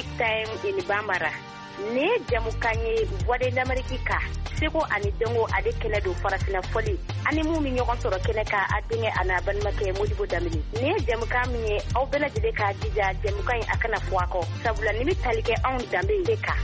Big Time in Bambara. Ne jamukanye voix d'Amérique ka. Seko ani dengo ade kene do farafina foli. Ani mu mi ñogon soro kene ka adinge ana banmake Modibo Damini. Ne jamuka mi aw bela jide ka dija jamukanye akana fuako. Sabula nimi talike on dambe deka.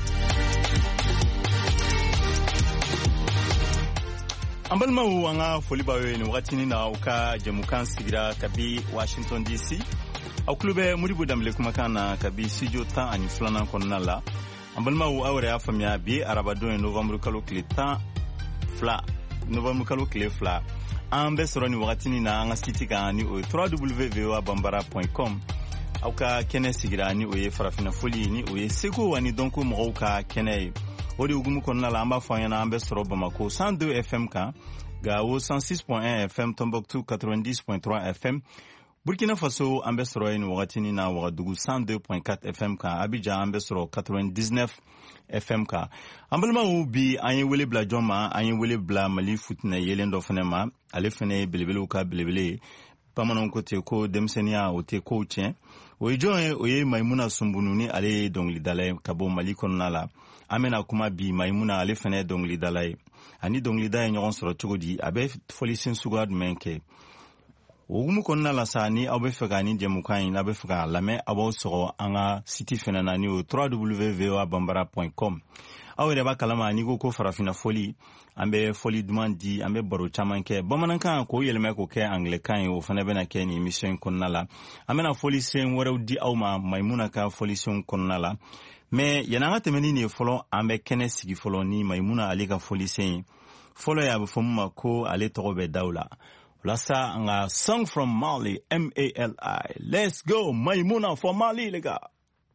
Ambalma wanga foli bawe ni wakati ni na uka jamukan sigira kabi Washington DC. Au klube Modibo Damile kumakana kabi studio tan ani flana konna la. Ambalma awre afamia bi arabado en Novembre kalo kile tan fla. Novembre kalo kile fla. Ambe soroni wakati ni na anga site ka ni o www.bambara.com. Au ka kene sigira ni o farafina foli ni o seko wani donko mo ka kene odi ugumu konna la amba fanya ambe soro Bamako 102 FM ka Gao 106.1 FM Tombouctou 90.3 FM Burkina Faso ambe soro ni wakatini na Ouagadougou 102.4 FM ka Abidjan ambe soro 99 FM ka ambalma ubi anye wele bla joma anye wele bla Mali futna yelendo fenema ale fene belebele ka belebele pamanon kote ko demsenia o te ko tien o joe oye Maimouna Sumbununi ale dongli dalay kabo Mali konna la amena kuma bi Maimouna ale fene dongli dalay ani dongli dalay nyon soro chogodi abe folisin sugad menke ogumu konna la sani abe fegani jemukan abe fega lame abo soro anga site fena nani o www.bambara.com awere ba kalama ni ko farafina foli ambe foli demandi ambe baro chamanke bamananka ko yelme ko ke anglican o fana bena ke ni mission konnala amena foli sen wara di awma Maimouna ka foli sen konnala me yananga temeni ni folo ambe kene sigi folo ni Maimouna ali ka foli sen folo ya bufumma ko ale tobe daula lasa nga song from Mali M-A-L-I let's go Maimouna for Mali les gars.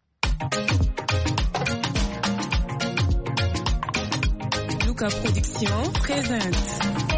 Luca Production présente.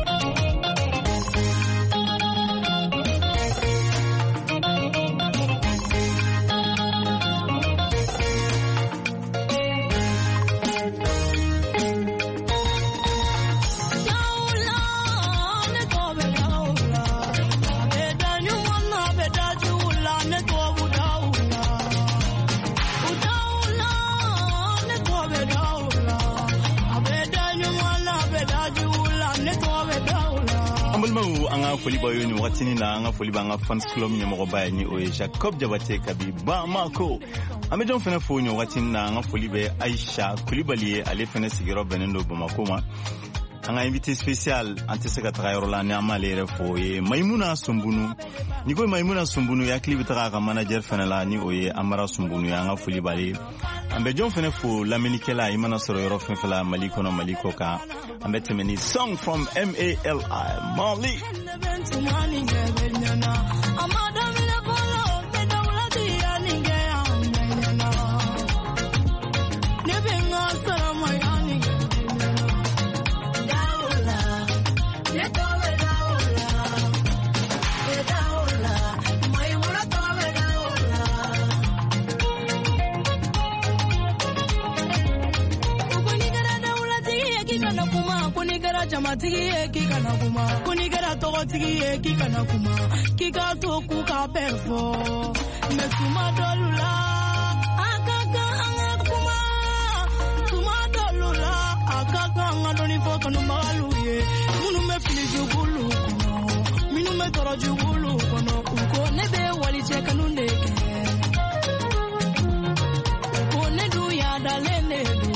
Anga foli bayo ni watini na anga foli banga fans club ni mo ba ni o Jacob Jabate kabi Bamako amejon fena fo ni watini na anga foli be Aisha Kulibali ale fena sigiro benendo Bamako ma anga invité spécial anti-secrétaire Roland Amale refo e Maimouna Sumbunu ni ko Maimouna Sumbunu ya clip taka manager fena la ni o Amara Sumbunu ya anga foli bali ambe jon fena fo lamenikela imana soro yoro fela Maliko no Maliko ka ambe temeni song from M-A-L-I Mali Jamatigi kikana kuma kunigera togotigi kikana kuma kikato kuka perfo mesuma dolula akaka anga kuma suma dolula akaka anga doni foko no maluye munu me filiju bulu kono minu me toroju bulu kono uko nebe wali cheka nundeke uko nedu ya dalene du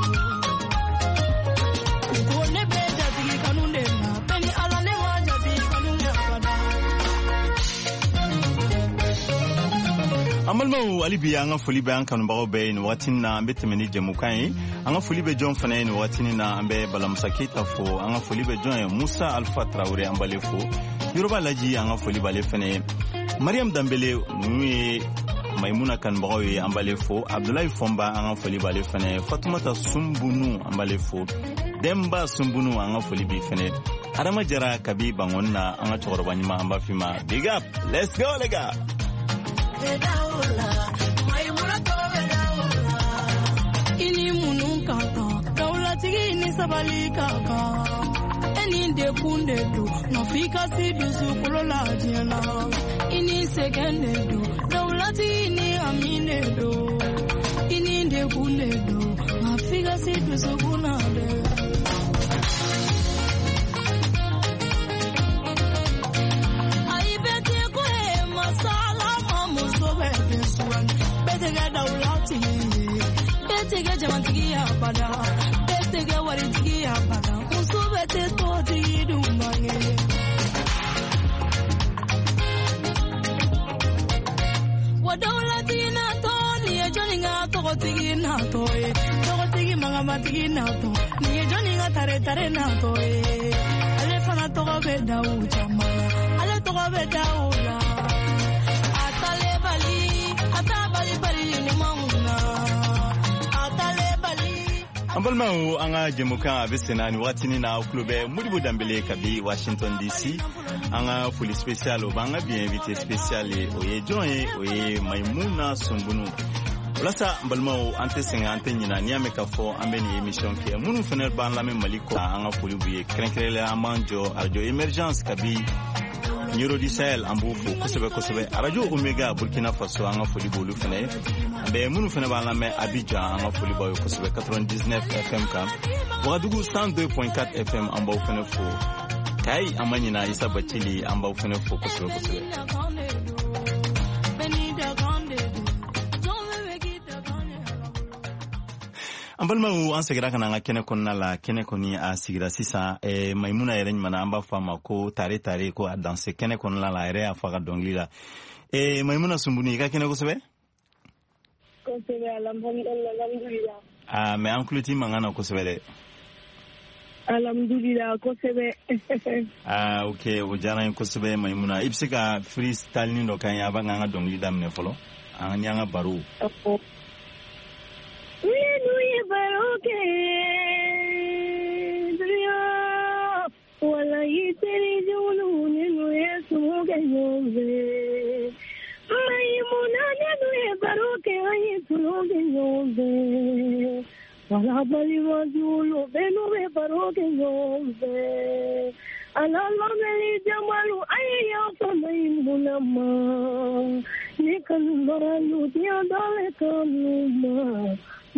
amalma alibi anga foli be anka no bago be no watina ambe temeni jemukan anga foli be John fana no watini na ambe balamsa kita fo anga foli be John Musa Alpha Traoré ambale fo Yoruba laji anga foli bale fene Mariam Dambele nuye Maimouna kan bago ambale fo Abdoulaye Fomba anga foli bale fene Fatoumata Sumbunu ambale fo Demba Sumbunu anga foli be fene Adama Jara kabi bangonna anga choroba nyima amba fima big up let's go les gars. Ini munun kaka daula tigi ni sabali kaka eni de kunde do no fika si dusu kulola jena ini sekende do daula tigi ni amine do ini de kuledo mafiga situ sukunade ai bete ko masala mamu sobe deswan bete ga daulati bete ga jamantigi abada bete ga waritigi abada usobe te toti dumange wadawlatina toni ejoninga togotigina toy togotigi mangamatigina to ni ejoninga tare na toy ale fana togobe dauja mala ale togobe daula atale bali bali ni manguna atale bali ambalmau anga jemuka abesenani watini na klube Modibo Dembélé kabi Washington DC anga fuli spécial obanga bien invité spécial oye joye oye Maimouna Sumbunu Olasa mbalmau ante senga ante nyina niame kafo ambeni émission ke munu fener ban la même maliko anga fuli buye krenkrele amanjo radio emergence kabi Nyiro di Sahel ambufu kosebe radio Omega Burkina Faso anga fuli bolu fene be munu fene ban la me Abidjan anga fuli boyo kosebe 99 FM ka Ouagadougou 102.4 FM ambaw fene fo kai amanyina Isa Bachili ambaw fene fo kosebe ambalma u an segira kana nga kene konna la kene koni a sigira sisa Maimouna yere nyimana amba fama ko tare ko a danse kene konna la yere a faga dongli la Maimouna Sumbunu ka kene kosebe alhamdulillah me an kluti mangana kosebe de alhamdulillah kosebe okay o jana kosebe Maimouna ibsika freestyle ni ndo kan ya ba nga dongli damne folo an nyanga baru baroke dunya wala yiteri juluni no yesu ganyove Maimouna ne baroke ayesu ganyove wala bali wajulu benu baroke ganyove ala mali jamalu ayya Maimouna ma nikalmalu dia dale kanuma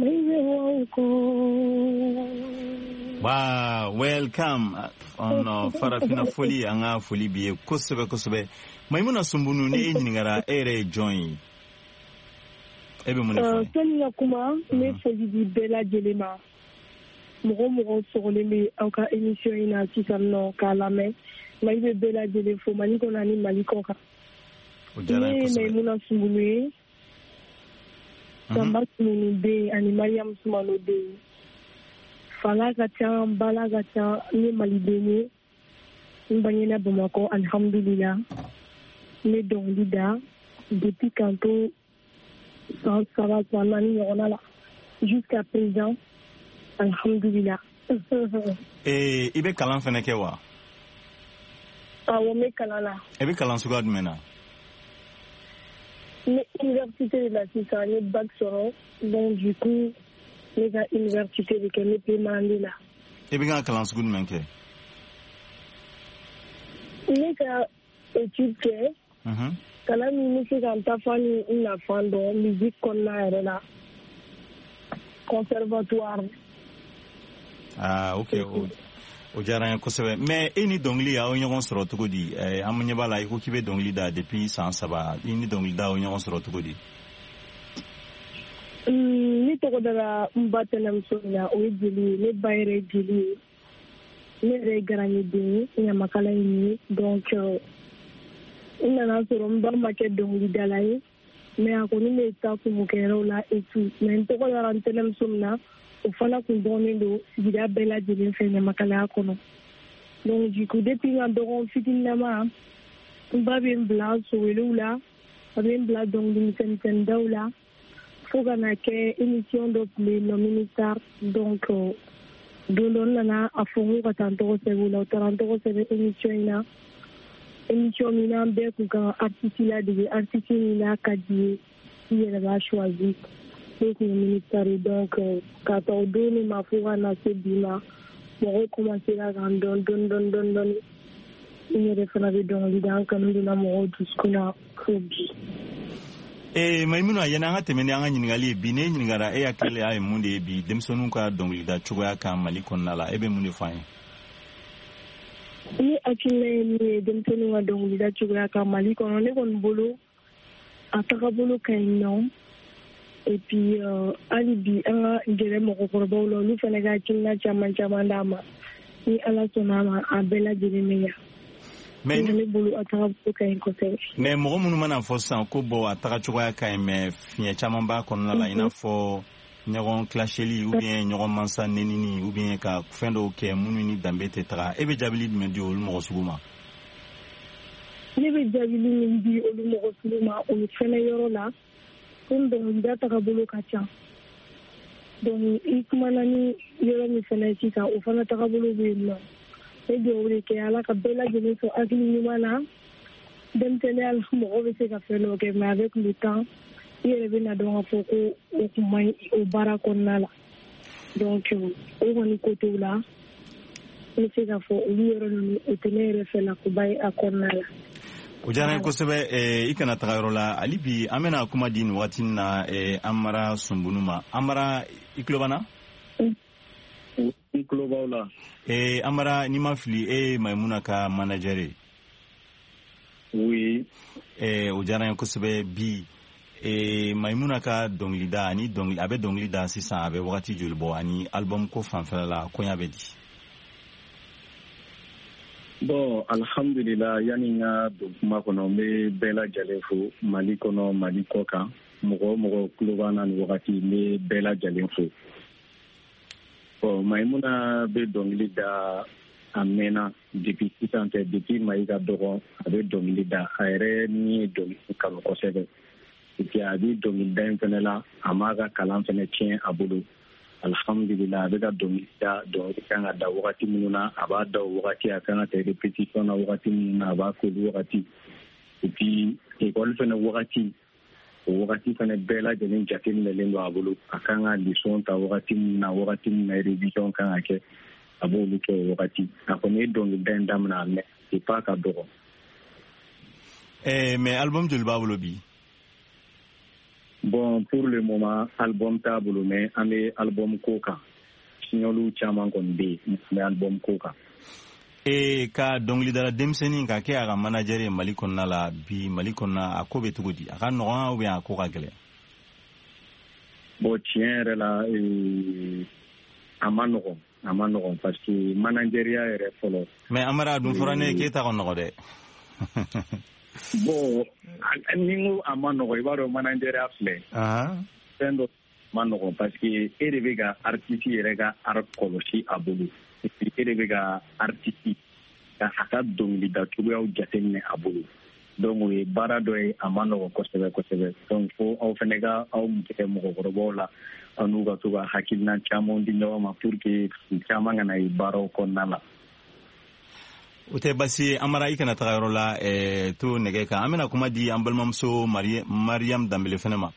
Wow, welcome on Farafina Foli anga Foli biye kosebe Maimouna Sumbunu ne enyingara ere join ebe munefo tanya kuma ne Foli di Bella Jelema mogo sorole aka émission ina tisamno kalame maibe Bella Jelefo maniko nani maliko ka Maimouna Sumbunu Samba Sumbunu be ani Mariam Soumano de Fala gacha bala gacha ni malibene mbanyena Bamako alhamdulillah ne donglida depuis kanto ça va nani yona la jusqu'à présent alhamdulillah ibe kalan fene ke wa awo me kalala ibe kalan sugad mena l'université de la Cissane, bac soro, donc du coup, les universités de Kemepe Mandela. Et bien, comment est-ce que vous avez les études que, quand la musique en tafani, une affaire de musique qu'on a là, conservatoire. Ah, ok. O jara kosebe mais ini dongli ya onyo soro tugodi amnya bala iko kibe dongli da depuis sans saba ini dongli da onyo soro tugodi ni to godara mbatana msona o jili ne bayre jili ne re garani de nya makala ni donc ina na soro mba make dongli dalai mais akoni ne ta ku mukero la et tout mais to godara ntele msona ufana kundone do sida Bella Jelefo fene makala kono donc du coup depuis nga doron fitinama mbabem bla so welula babem bla donc ni senten dawla foga na ke émission do le ministère donc dolon nana afongu katanto se wula taranto se émission mina be ku ka artiste ina kadi yele ba choisi le ministère donc quand on donne ma foi na ce bima on recommence la don il refana de don lidan kanu na mo duskuna kubi Maimuna yana an ka tɛmɛ ni an ka ɲininkali ye bi ne ɲininkara e hakili la ye mun de ye bi denmisɛnninw ka dɔnkilida cogoya kan Mali kɔnɔna la e bɛ mun de fɔ an ye? Ni hakilina ye min ye denmisɛnninw ka dɔnkilida cogoya kan Mali kɔnɔ ne kɔni bolo a tagabolo ka ɲi nɔ et puis hali bi an ka gɛrɛ mɔgɔkɔrɔbaw la olu fana ka hakilina caman caman d'a ma ni Ala sɔnna ma a bɛɛ lajɛlen bɛ ɲa. Mais ne bolo a tagabolo ka ɲi kosɛbɛ. Mais mɔgɔ minnu mana fɔ sisan ko bon a taga cogoya ka ɲi mais fiɲɛ caman b'a kɔnɔna la i n'a fɔ ɲɔgɔn kilasheli ou bien ɲɔgɔn mansa nenini ou bien ka fɛn dɔw kɛ minnu ni danbe tɛ taga e bɛ jaabili jumɛn di olu mɔgɔ sugu ma? Ne bɛ jaabili min di olu mɔgɔ sugu ma olu fɛnɛ yɔrɔ la ko dɔnkilida tagabolo ka ca donc i kumana ni yɔrɔ min fɛnɛ sisan o fana tagabolo bɛ yen nɔ ne bɛ o de kɛ Ala ka bɛɛ lajɛlen sɔn hakili ɲuman na denmisɛnninya la mɔgɔ bɛ se ka fɛn dɔw kɛ mais avec le temps i yɛrɛ bɛ na dɔn k'a fɔ ko o kun ma ɲi o baara kɔnɔna la donc o kɔni côté la n bɛ se k'a fɔ olu yɔrɔ ninnu o tɛ ne yɛrɛ fɛ la ko ba ye a kɔnɔna la. O diyara n ye kosɛbɛ i kana taga yɔrɔ la hali bi an bɛna kuma di nin waati in na Amara Sunbunu ma. Amara i tulo b'an na? I tulo b'aw la. Amara n'i ma fili e ye Maimuna ka manager ye. Oui. O diyara n ye kosɛbɛ bi Maimuna ka dɔnkilida ani a bɛ dɔnkili da sisan a bɛ wagati joli bɔ ani album ko fanfɛla la koɲa bɛ di? Bon alhamdulillah yani n ka don kuma kɔnɔ n bɛ bɛɛ lajɛlen fo Mali kɔnɔ Mali kɔ kan mɔgɔ mɔgɔ tulo b'an na nin wagati n bɛ bɛɛ lajɛlen fo. Bon Maimuna bɛ dɔnkili da a mɛnna depuis sisan tɛ depuis Mayi ka dɔgɔ a bɛ dɔnkili da a yɛrɛ ni ye dɔnkili kanu kosɛbɛ et puis a bɛ dɔnkilida in fɛnɛ la a m'a ka kalan fɛnɛ tiɲɛ a bolo. Alhamdulillah a bɛ ka dɔnkili kan ka da wagati minnu na a b'a da o wagati a kan ka kɛ répétition na wagati minnu na a b'a k'olu wagati et puis école fɛnɛ wagati o wagati fɛnɛ bɛɛ lajɛlen jateminɛlen don a bolo a kan ka leçon ta wagati minnu na wagati minnu na révision kan ka kɛ a b'olu kɛ o wagati a kɔni ye dɔnkilida in daminɛ mais c'est pas ka dɔgɔ. Mais album joli b'a bolo bi? Bon, pour le moment, album t'a bolo, mais an bɛ album ko kan. Signolu caman kɔni bɛ yen, n bɛ album ko kan. Ka dɔnkilidala denmisɛnnin ka kɛ a ka manager ye Mali kɔnɔna la bi Mali kɔnɔna a ko bɛ cogo di? A ka nɔgɔn ou bien a ko ka gɛlɛn? Bon, tiɲɛ yɛrɛ la a ma nɔgɔn parce que manageria yɛrɛ fɔlɔ. Mais Amara dun fɔra ne ye k'e ta ka nɔgɔn dɛ. Bon ni ko a ma nɔgɔn i b'a dɔn manageria filɛ fɛn dɔ ma nɔgɔn parce que e de bɛ ka artiste yɛrɛ ka art kɔlɔsi a bolo et puis e de bɛ ka artiste ka a ka dɔnkilida cogoyaw jateminɛ a bolo donc o ye baara dɔ ye a ma nɔgɔn kosɛbɛ kosɛbɛ donc fo aw fɛnɛ ka aw kɛ mɔgɔkɔrɔbaw la aw n'u ka to ka hakilina caman di ɲɔgɔn ma pour que caman kana ye baaraw kɔnɔna la. O tɛ basi Amara i kana taga yɔrɔ la to nɛgɛ kan an bɛna kuma di an balimamuso Mariam Danbele fɛnɛ ma.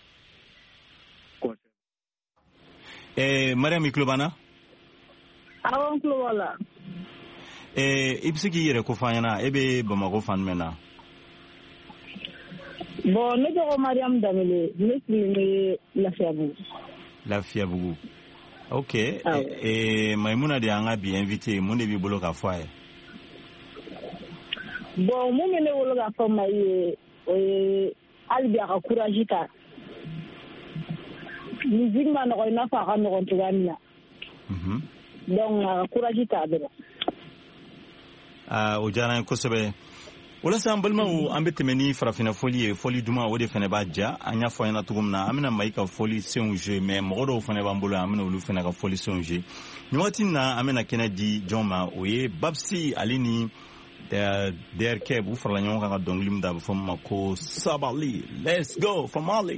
Mariam i tulo b'an na? Awɔ n tulo b'a la. I bɛ se k'i yɛrɛ ko fɔ an ɲɛna e bɛ Bamako fan jumɛn na? Bon ne tɔgɔ Mariam Danbele ne sigilen bɛ Lafiyabugu. Lafiyabugu. Ok. Maimuna de y'an ka bi invité mun de b'i bolo k'a fɔ a ye? Bon mun bɛ ne bolo k'a fɔ Mayi ye o ye hali bi a ka courage ta musique ma nɔgɔn i n'a fɔ a ka nɔgɔn cogoya min na donc a ka courage ta dɔrɔn. O diyara n ye kosɛbɛ. Walasa an balimaw an bɛ tɛmɛ ni farafinna foli ye foli duman o de fana b'a ja an y'a fɔ an ɲɛna cogo min na an bɛna Mayi ka foli senw jouer mais mɔgɔ dɔw fana b'an bolo an bɛna olu fana ka foli senw jouer nin waati in na an bɛna kɛnɛ di jɔn ma o ye Babsi ale ni DRK u farala ɲɔgɔn kan ka dɔnkili min da a bɛ fɔ ma ko Sabali let's go from Mali.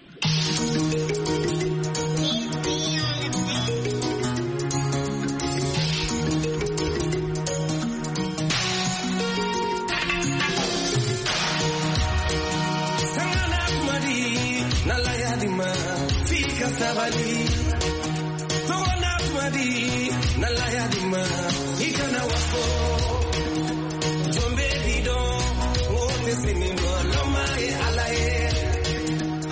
Sabali, Tona Madi, Nalaya Dima, Ikana Wako, Jombe Dido, Wote Singing, Loma Alaye,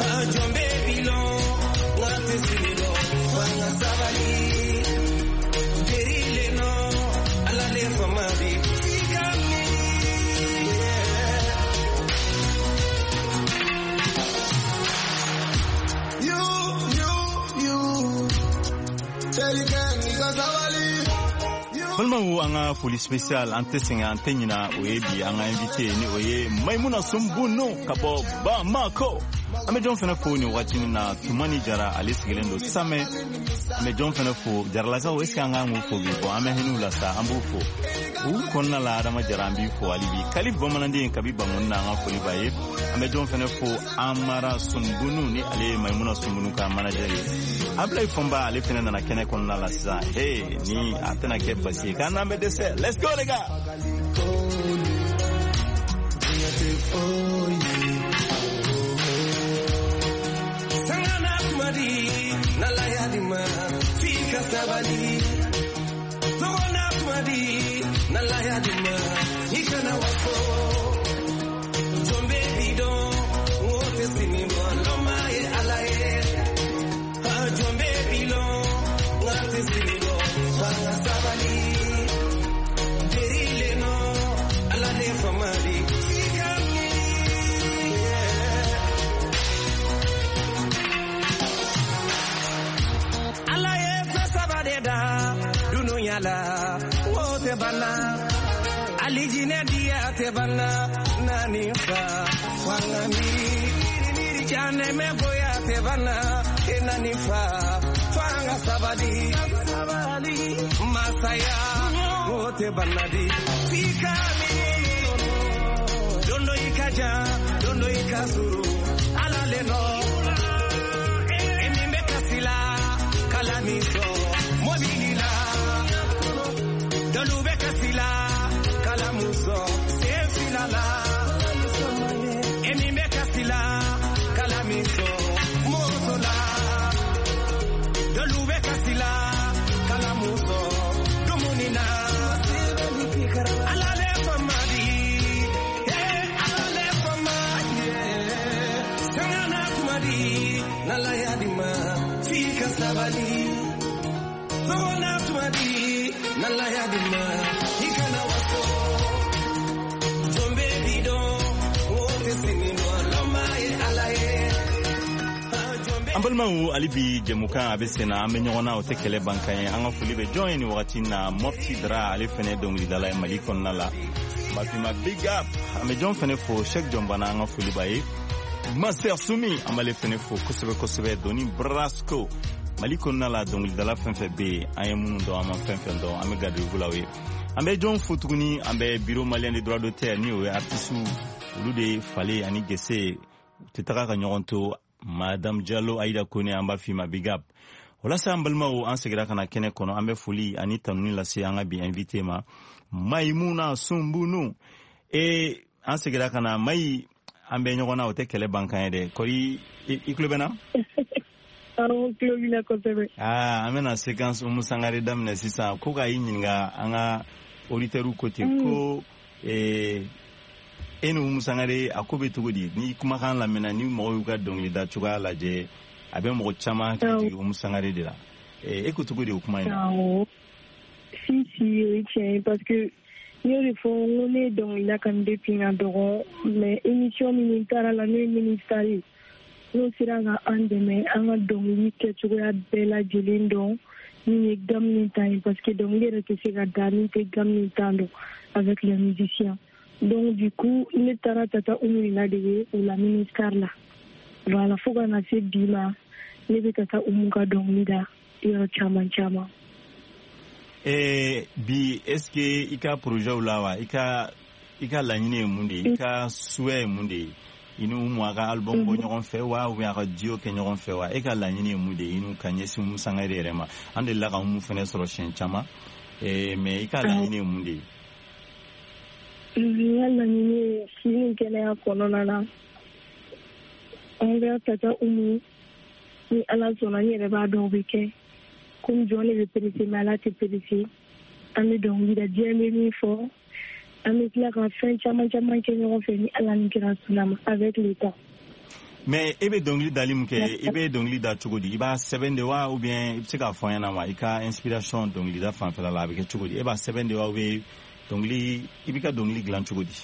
balmaw anga police special antesinga antenya oyebi anga invité ni oye Maimouna Sumbuno kabo Bamako ame John fena fo ni watching na tumani jara alisigilendo same ame John fena fo jarala ka weska anga ngufo bi ko ame hinu la sa ambufo u konna la adama jarambi fo alibi kalif bomanande kabiba munna anga fo ni baye ame John fena fo Amara Sumbunu ni ale Maimouna Sumbunu ka manager abla ifomba ale fena na kene konna la sa ni atena ke basi kana me dese let's go les gars Sangana kumadi nalayadima fika sabali Sangana kumadi nalayadima ikana wako Jombe bido wote sinimo lomaye alaye Jombe bilo wote sinimo wanga sabali Derile no alade famadi Dununyala wote bana alijine dia te bana nani fa wangami jane megoya te bana nani fa fanga sabali masaya wote bana di fikami dondo ikaja dondo ikasuru alale no emimbe kasila kalamiso mobilila dolube kasila kalamuso sefilala emimbe kasila kalamiso motola dolube kasila kalamuso dumunina alale famadi alale famadi sangana kumadi nalayadima fika sabali Sona tumadi nalayadima ikana wako Jombe bido wote sinino lomaye alaye ambalmaw alibi jemuka abesena amenyona otekele bankaye anga fulibe join wakati na mofti dra alifene dongli dalay malikon nala bafima big up ame John fene fo Sheikh Jombana anga fulibaye Master Sumi amale fene fo kosebe doni Brasco Maliko nala dongli dala fenfe be ayemu ndo ama fenfe ndo ame gadri vulawe ambe John Futuguni ambe bureau malien des droits d'auteur ni o artistu ulude fale ani gese tetaka ka nyonto Madame Diallo Aida Kone amba fima big up wala sa ambalma o ansegira kana kene kono ambe fuli ani tanuni la se anga bi invité ma Maimouna Sumbunu ansegira kana mai ambe nyogona o tekele bankan de kori iklubena amena séquence umusangare damne sisa ko ga yinyinga anga auditeuru côté ko eno umusangare akobe tugodi ni kuma kan la mena ni mo yuga dongli da chuga la je abe mo chama ki umusangare dira ko tugodi kuma ina si parce que nous on est dans la depuis un droit mais émission militaire la nuit ministérielle nous serons en demain en donc que tu vas bella jelindo ni gamni time parce que donc les que gardani te gamni tando avec les musiciens donc du coup il est tata umina de ou la ministère là voilà faut qu'on a fait dima les tata umuka donc lida yo chama bi est-ce que ika projet ulawa ika lanyine mundi ika souhait mundi inu mwaga album bo nyogon fe wa ou ya radio ke nyogon fe wa ika lanyine mundi inu kanyesi musangare rema ande la ga mu fene soro chenchama mais ika lanyine mundi lanyine sini kele ya konona na on va tata umu ni ala zona ni reba do wike comme Johnny le pédicé malade et pédicé ami donc il a dit mi fort ami la fin chama que nous fait à la migration avec l'état mais ebe dongli dalim ke ebe dongli da chugodi iba 7 de wa ou bien ibsika foyana wa ika inspiration dongli da fan fela la avec chugodi eba 7 de wa we dongli ibika dongli glan chugodi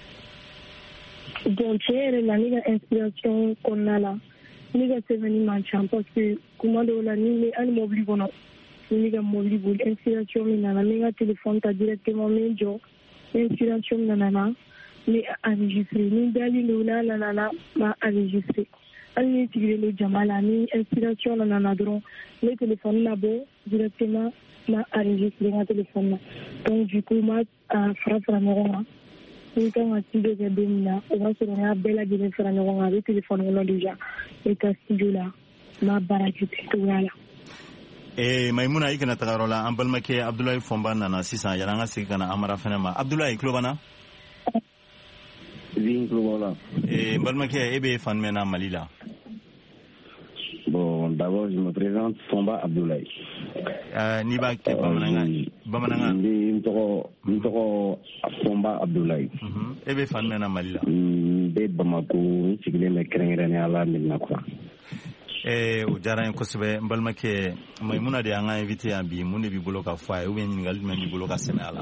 donc c'est la inspiration qu'on a là Niga seveni manchan parce que commande la ni an mobli bono ni ka mobili boli inspiration min nana min ka téléphone ta directement min jɔ inspiration min nana ni enregistré ni dali do na nana ma enregistré hali ni sigilen do jama la ni inspiration nana dɔrɔn ne téléphone na bɔ directement ma enregistré n ka téléphone na donc du coup ma fara ɲɔgɔn kan ni kan ka studio kɛ don min na o b'a sɔrɔ n y'a bɛɛ lajɛlen fara ɲɔgɔn kan a bɛ téléphone kɔnɔ déjà ne ka studio la ma baara kɛ ten cogoya la. Maimuna i kana taga yɔrɔ la an balimakɛ Abdulayi Fɔnba nana sisan yala an ka segin ka na Amara fɛnɛ ma. Abdulayi tulo b'an na? Oui, tulo b'aw la. N balimakɛ e bɛ fan jumɛn na Mali la? Bon, d'abord je me présente Fɔnba Abdulayi. N'i b'a kɛ bamanankan. N tɔgɔ Fɔnba Abdulayi. E bɛ fan jumɛn na Mali la? N bɛ Bamako, n sigilen bɛ kɛrɛnkɛrɛnnenya la Medina Kura. O diyara n ye kosɛbɛ n balimakɛ Maimuna de y'an ka invité yan bi mun de b'i bolo ka fɔ a ye ou bien ɲininkali jumɛn b'i bolo ka sɛmɛ a la?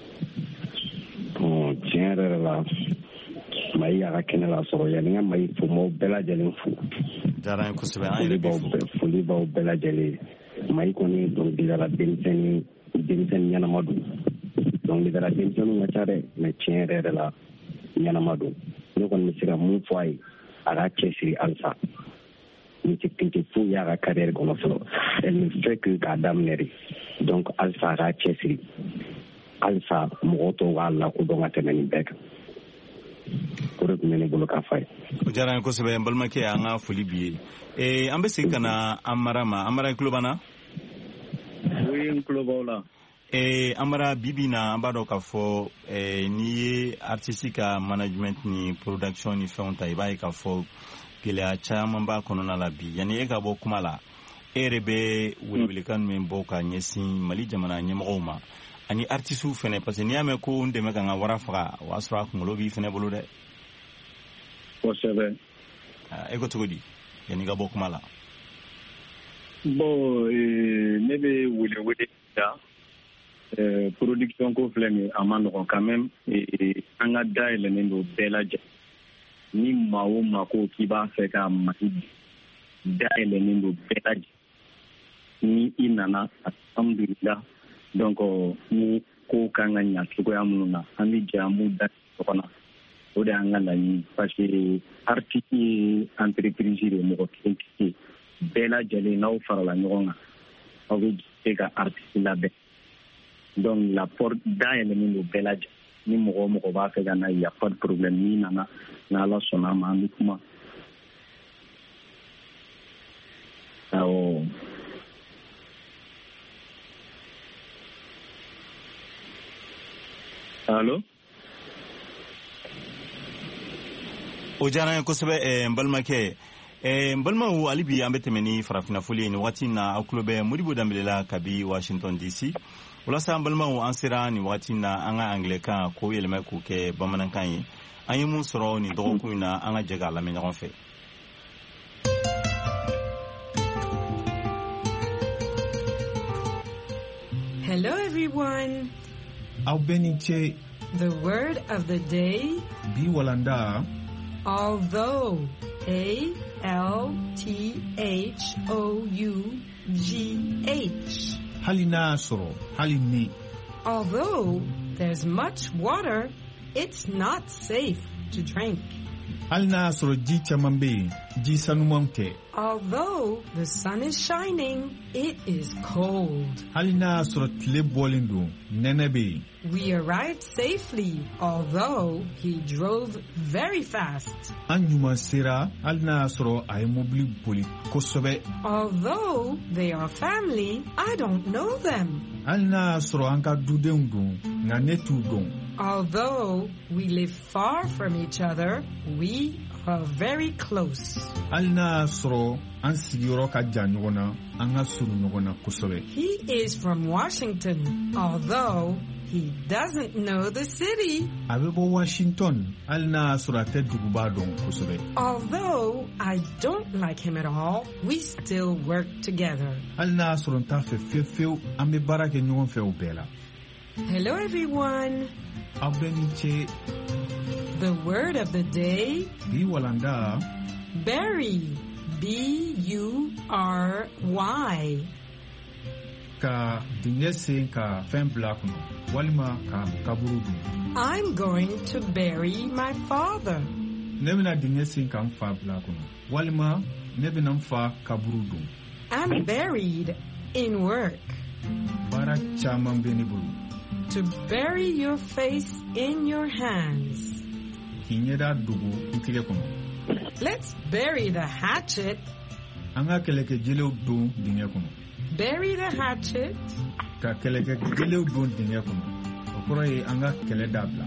Bon, tiɲɛ yɛrɛ la Mayi y'a ka kɛnɛ la sɔrɔ yanni n ka Mayi fo m'aw bɛɛ lajɛlen fo. Diyara n ye kosɛbɛ an yɛrɛ b'i fo. Foli b'aw bɛɛ lajɛlen. Mayi kɔni dɔnkilidala denmisɛnnin ɲɛnama don. Dɔnkilidala denmisɛnninw ka ca dɛ mais tiɲɛ yɛrɛ la ɲɛnama don. Ne kɔni bɛ se ka mun fɔ a ye a k'a cɛsiri halisa. Ni tɛ foyi y'a ka carrière kɔnɔ fɔlɔ elle ne fait que k'a daminɛ de donc halisa a k'a cɛsiri halisa mɔgɔw tɔw k'a lakodɔn ka tɛmɛ nin bɛɛ kan o de tun bɛ ne bolo k'a fɔ a ye. O diyara n ye kosɛbɛ n balimakɛ an ka foli b'i ye an bɛ segin ka na Amara ma Amara i tulo b'an na? Oui n tulo b'aw la. Amara bibi na an b'a dɔn k'a fɔ n'i ye artiste ka management ni production ni fɛnw ta i b'a ye k'a fɔ gɛlɛya caman b'a kɔnɔna la bi yanni e ka bɔ kuma la e yɛrɛ bɛ welewelekan min bɔ ka ɲɛsin Mali jamana ɲɛmɔgɔw ma ani artistes fɛnɛ parce que n'i y'a mɛn ko n dɛmɛ ka n ka wara faga o y'a sɔrɔ a kunkolo b'i fɛnɛ bolo dɛ. Kosɛbɛ. E ko cogo di yanni ka bɔ kuma la? Bon ne bɛ welewele da production ko filɛ nin a ma nɔgɔn quand même an ka dayɛlɛnnen don bɛɛ lajɛlen. Ni maa o maa ko k'i b'a fɛ ka Mali dayɛlɛnnen don bɛɛ lajɛlen ni i nana alhamdulillah donc ni ko kan ka ɲa cogoya minnu na an bɛ jɛ an b'u da ɲɔgɔn na o de y'an ka laɲini parce que artiste ye entreprise de mɔgɔ kelen tɛ se bɛɛ lajɛlen n'aw farala ɲɔgɔn kan aw bɛ se ka artiste labɛn donc la porte dayɛlɛnnen don bɛɛ lajɛlen. Ni mɔgɔ mɔgɔ b'a fɛ ka na y a pas de problème ni nana n'Ala sɔnna ma an bɛ kuma. Awɔ. Allo. O diyara n ye kosɛbɛ n balimakɛ n balimaw hali bi an bɛ tɛmɛ ni farafinna-foli ye nin wagati in na aw tulo bɛ Modibo Danbele la kabi Washington DC. Walasa an balimaw an sera nin wagati in na an ka anglais-kan k'o yɛlɛma k'o kɛ bamanankan ye an ye mun sɔrɔ nin dɔgɔkun in na an ka jɛ k'a lamɛn ɲɔgɔn fɛ. Hello everyone. Aw bɛɛ ni ce. The word of the day. Bi walanda. Although. ALTHOUGH. Hali n'a sɔrɔ hali ni. Although there's much water, it's not safe to drink. Hali n'a sɔrɔ ji caman bɛ yen, ji sanumanw tɛ. Although the sun is shining, it is cold. Hali n'a sɔrɔ tile bɔlen don, nɛnɛ bɛ yen. We arrived safely, although he drove very fast. An ɲuman sera, hali n'a sɔrɔ a ye mobili boli kosɛbɛ. Although they are family, I don't know them. Hali n'a sɔrɔ an ka dudenw don, nka ne t'u dɔn. Although we live far from each other, we are very close. Hali n'a sɔrɔ an sigiyɔrɔ ka jan ɲɔgɔn na, an ka surun ɲɔgɔn na kosɛbɛ. He is from Washington, although he doesn't know the city. A bɛ bɔ Washington, hali n'a sɔrɔ a tɛ duguba dɔn kosɛbɛ. Although I don't like him at all, we still work together. Hali n'a sɔrɔ n t'a fɛ fiyewu, an bɛ baara kɛ ɲɔgɔn fɛ o bɛɛ la. Hello everyone. Aw bɛɛ ni ce. The word of the day. Bi walanda. Bury. B-U-R-Y. ka dingɛ sen ka fɛn bila kɔnɔ walima ka kaburu dun. I'm going to bury my father. Ne bɛna dingɛ sen ka n fa bila kɔnɔ walima ne bɛna n fa kaburu dun. I'm buried in work. Baara caman bɛ ne bolo. To bury your face in your hands. K'i ɲɛda dogo n tigɛ kɔnɔ. Let's bury the hatchet. An ka kɛlɛkɛjelew don dingɛ kɔnɔ. Bury the hatchet. Ka kɛlɛkɛjelew don dingɛ kɔnɔ. O kɔrɔ ye an ka kɛlɛ dabila.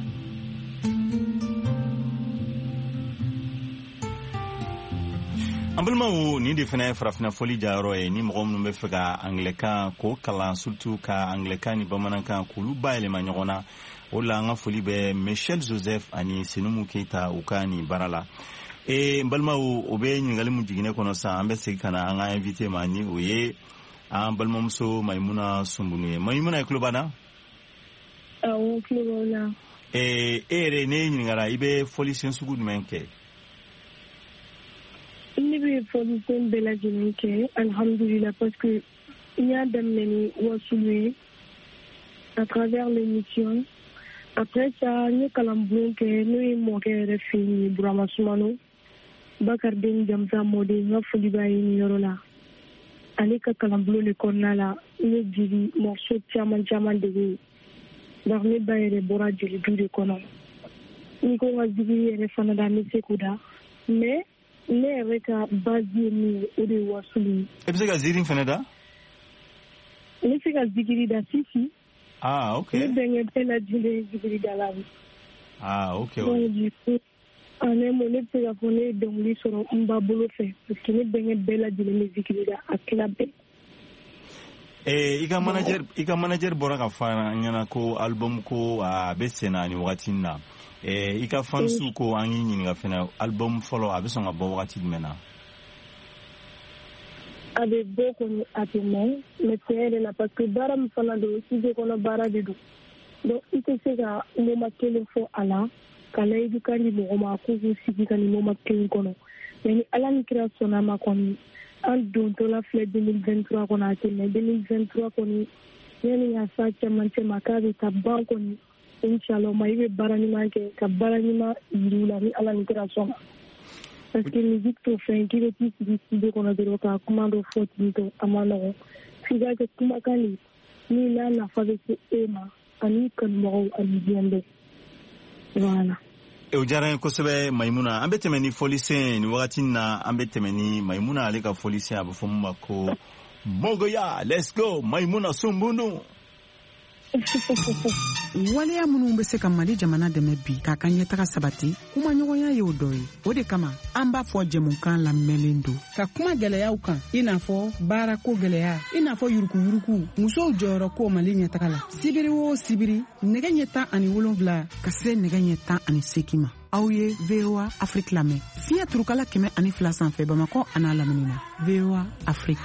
An balimaw nin de fana ye farafina fɔli jayɔrɔ ye ni mɔgɔ minnu bɛ fɛ ka anglɛkan k'o kalan surtout ka anglɛkan ni bamanankan k'olu bayɛlɛma ɲɔgɔn na o la an ka foli bɛ Michel Joseph ani Senumu Keita u ka nin baara la. N balimaw o bɛ ɲininkali min jiginne kɔnɔ sisan an bɛ segin ka na an ka invité ma ni o ye an balimamuso Mayimuna Sunbunu ye. Mayimuna ye tulo b'an na? Awɔ, tulo b'aw la. E yɛrɛ ne ɲininkara i bɛ fɔli sen sugu jumɛn kɛ? Ne bɛ fɔlisen bɛɛ lajɛlen kɛ alhamdulillah parce que n y'a daminɛ ni wasulu ye à travers l'émission. Après ça n ye kalanbulon kɛ n'o ye mɔkɛ yɛrɛ fɛ yen Burama Sumano Bakardeni Jamsa Mode n ka foli b'a ye nin yɔrɔ la. Ale ka kalanbulon de kɔnɔna la n ye jeli morceau caman dege donc ne ba yɛrɛ bɔra jelidu de kɔnɔ. Ni ko n ka zikiri yɛrɛ fana da n bɛ se k'o da mais ne yɛrɛ ka base ye min ye o de ye wasulu ye. E bɛ se ka ziiri fana da? Ne bɛ se ka zikiri da sisi. Ah, ok. Ne bɛnkɛ bɛɛ lajɛlen ye zikiri da la. Ah, ok. Donc du coup en un mot ne bɛ se ka fɔ ne ye dɔnkili sɔrɔ n ba bolo fɛ parce que ne bɛnkɛ bɛɛ lajɛlen bɛ zikiri da a tila bɛɛ. I ka manager bɔra ka fɔ an ɲɛna ko album ko a bɛ senna nin wagati in na. I ka fansu ko an y'i ɲininka fana album fɔlɔ a bɛ sɔn ka bɔ wagati jumɛn na? A bɛ bɔ kɔni a tɛ mɛn mais tiɲɛ yɛrɛ la parce que baara min fana don studio kɔnɔ baara de don donc i tɛ se ka moment kelen fɔ a la ka layidu kan di mɔgɔ ma k'u k'u sigi ka nin moment kelen kɔnɔ mais ni ala ni kira sɔnna a ma kɔni an dontɔla filɛ 2023 kɔnɔ a tɛ mɛn 2023 kɔni yanni ka se a cɛmancɛ ma k'a bɛ taa ban kɔni inshallah ma i bɛ baara ɲuman kɛ ka baara ɲuman yiri u la ni ala ni kira sɔnna parce que musique t'o fɛn k'i bɛ t'i sigi studio kɔnɔ dɔrɔn ka kuma dɔ fɔ ten tɔ a ma nɔgɔn f'i ka kɛ kumakan de min n'a nafa bɛ se e ma ani kanubagaw ani diɲɛ bɛɛ voilà. O diyara n ye kosɛbɛ Mayimuna an bɛ tɛmɛ ni fɔlisen ni wagati in na an bɛ tɛmɛ ni Mayimuna ale ka fɔlisen a bɛ fɔ mun ma ko Mogoya let's go Mayimuna Sunbunu. Waleya minnu bɛ se ka Mali jamana dɛmɛ bi k'a ka ɲɛtaga sabati kuma ɲɔgɔnya ye o dɔ ye o de kama an b'a fɔ jɛmukan lamɛnlen don ka kuma gɛlɛyaw kan i n'a fɔ baarako gɛlɛya i n'a fɔ yuruguyurugu musow jɔyɔrɔ ko Mali ɲɛtaga la sibiri o sibiri nɛgɛ ɲɛ 17 ka se nɛgɛ ɲɛ 18 ma aw ye VOA Afrique lamɛn fiɲɛ turukala 102 sanfɛ Bamakɔ a n'a lamini na VOA Afrique.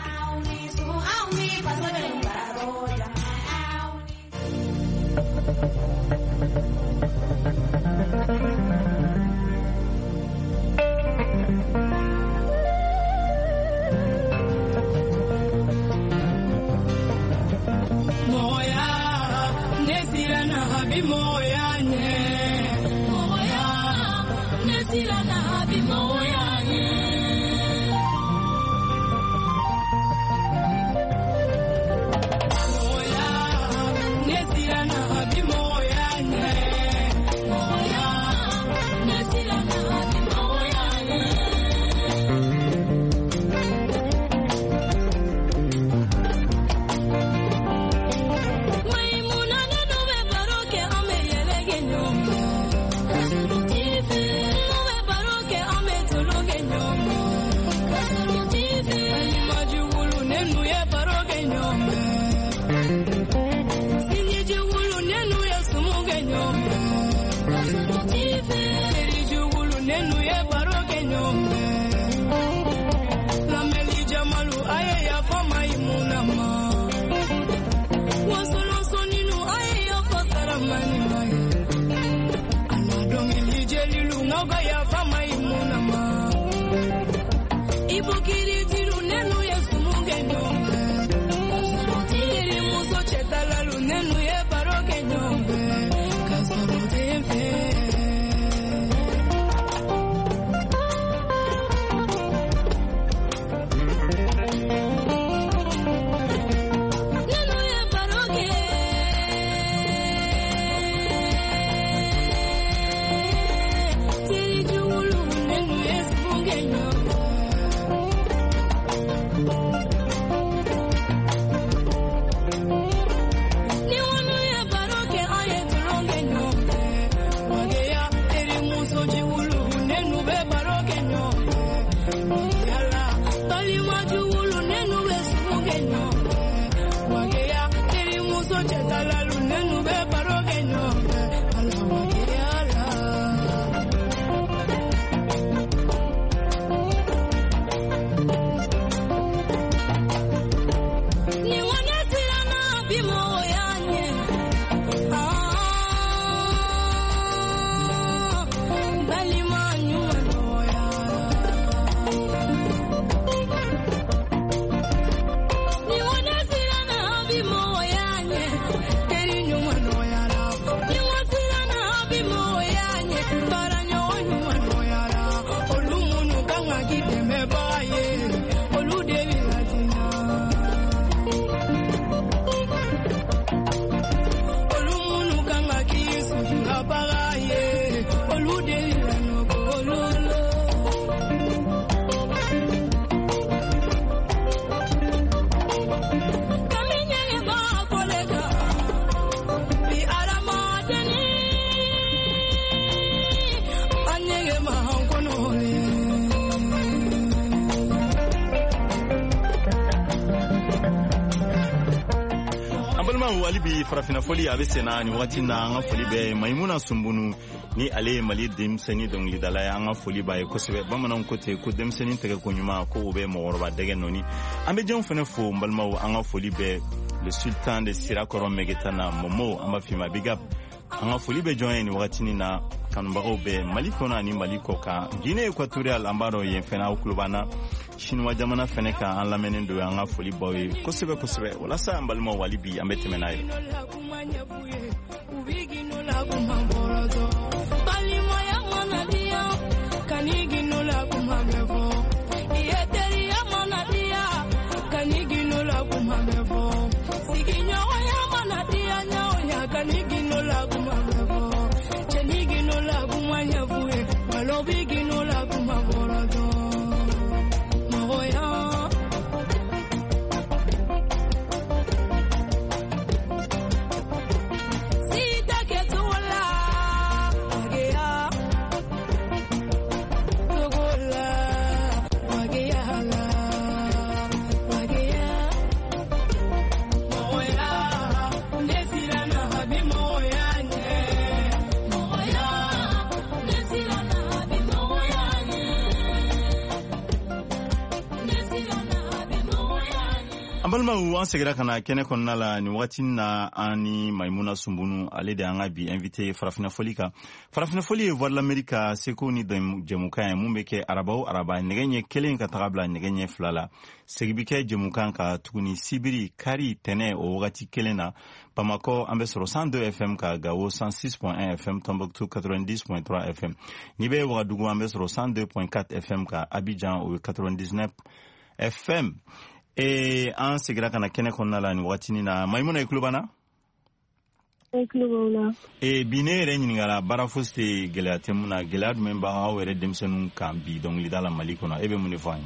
Ibukiri tiru nenu yesu mungenyo. Tiri balimaw ali bi farafina foli a bɛ senna ni wagati na an ka foli bɛ Maimuna Sunbunu ni ale ye Mali denmisɛnnin dɔnkilidala ye an ka foli b'a ye kosɛbɛ bamananw ko ten ko denmisɛnnin tɛgɛ ko ɲuman ko o bɛ mɔgɔkɔrɔba dɛgɛ nɔni an bɛ jɛnw fana fo n balimaw an ka foli bɛ le sultan de Sirakɔrɔ Megetana Momo an b'a f'i ma big up an ka foli bɛ jɔn ye ni wagati na kanubagaw bɛ Mali kɔnɔ ani Mali kɔ kan Guinée équatoriale an b'a dɔn yen fɛnɛ aw tulo b'an na Chinois jamana fɛnɛ kan an lamɛnnen don an ka foli baw ye kosɛbɛ kosɛbɛ walasa an balimaw wali bi an bɛ tɛmɛ n'a ye balimaw an segira kana kɛnɛ kɔnɔna la ni wagati na an ni Maimuna Sunbunu ale de an ka bi invité farafina foli kan farafina foli ye voix de l'Amérique seko ni jɛmukan ye mun bɛ kɛ araba o araba nɛgɛ ɲɛ kelen ka taga bila nɛgɛ ɲɛ fila la segi bi kɛ jɛmukan ka tuguni sibiri kari tɛnɛ o wagati kelen na Bamako an bɛ sɔrɔ 102 FM ka Gao 106.1 FM Tombouctou 90.3 FM ni bɛ Wagadugu an bɛ sɔrɔ 102.4 FM ka Abidjan o 99 FM an segira kana kɛnɛ kɔnɔna la ni wagati na Maimuna tulo b'an na bi ne yɛrɛ ɲininkara baara fosi tɛ gɛlɛya tɛ mun na gɛlɛya jumɛn b'aw yɛrɛ denmisɛnninw kan bi dɔnkilida la Mali kɔnɔ e bɛ mun de fɔ an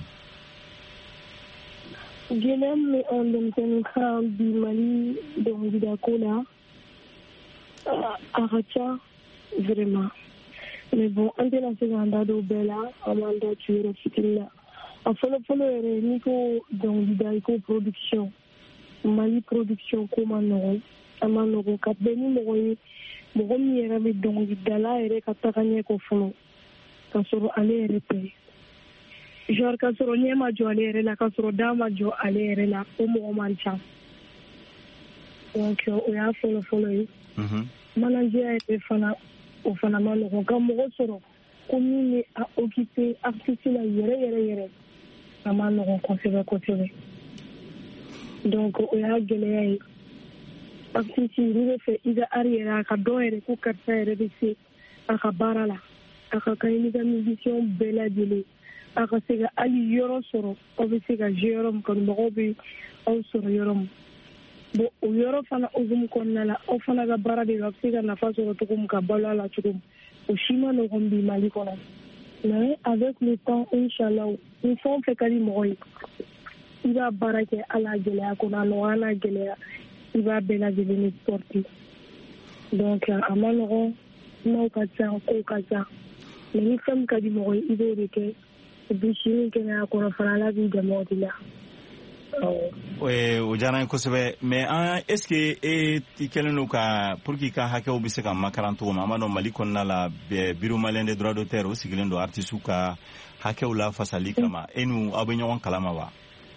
ye gɛlɛya min bɛ an denmisɛnninw kan bi Mali dɔnkilidako la a ka ca vraiment mais bon an tɛna se k'an da don bɛɛ la an b'an da tu yɔrɔ fitinin na a fɔlɔ-fɔlɔ yɛrɛ n'i ko dɔnkilida i ko production Mali production ko ma nɔgɔn a ma nɔgɔn ka bɛn ni mɔgɔ ye mɔgɔ min yɛrɛ bɛ dɔnkilidala yɛrɛ ka taga ɲɛ kɔ fɔlɔ ka sɔrɔ ale yɛrɛ tɛ genre ka sɔrɔ ɲɛ ma jɔ ale yɛrɛ la ka sɔrɔ da ma jɔ ale yɛrɛ la o mɔgɔ man ca donc o y'a fɔlɔ-fɔlɔ ye manager yɛrɛ fana o fana ma nɔgɔn ka mɔgɔ sɔrɔ ko min bɛ a occuper artiste la yɛrɛ a ma nɔgɔn kosɛbɛ donc o y'a gɛlɛya ye artiste n'i bɛ fɛ i ka art yɛrɛ a ka dɔn yɛrɛ ko karisa yɛrɛ bɛ se a ka baara la a ka kan i ka musicien bɛɛ lajɛlen a ka se ka hali yɔrɔ sɔrɔ aw bɛ se ka jouer yɔrɔ min kanubagaw bɛ aw sɔrɔ yɔrɔ min bon o yɔrɔ fana hokumu kɔnɔna la aw fana ka baara de a bɛ se ka nafa sɔrɔ cogo min ka balo a la cogo min o si ma nɔgɔn bi Mali kɔnɔ mais avec le temps inchallah ni fɛn o fɛn ka di mɔgɔ ye i b'a baara kɛ ala gɛlɛya kɔnɔ a nɔgɔya n'a gɛlɛya i b'a bɛɛ lajɛlen ni supporter donc a ma nɔgɔn kumaw ka ca kow ka ca mais ni fɛn min ka di mɔgɔ ye i b'o de kɛ bi sini kɛnɛya kɔnɔ fana ala b'i dɛmɛ o de la o diyara n ye kosɛbɛ mais est-ce que e kɛlen don ka pour que i ka hakɛw bɛ se ka makaran cogo min an b'a dɔn Mali kɔnɔna la bureau malien des droits d'auteur o sigilen don artistes ka hakɛw la fasali kama e n'u aw bɛ ɲɔgɔn kalama wa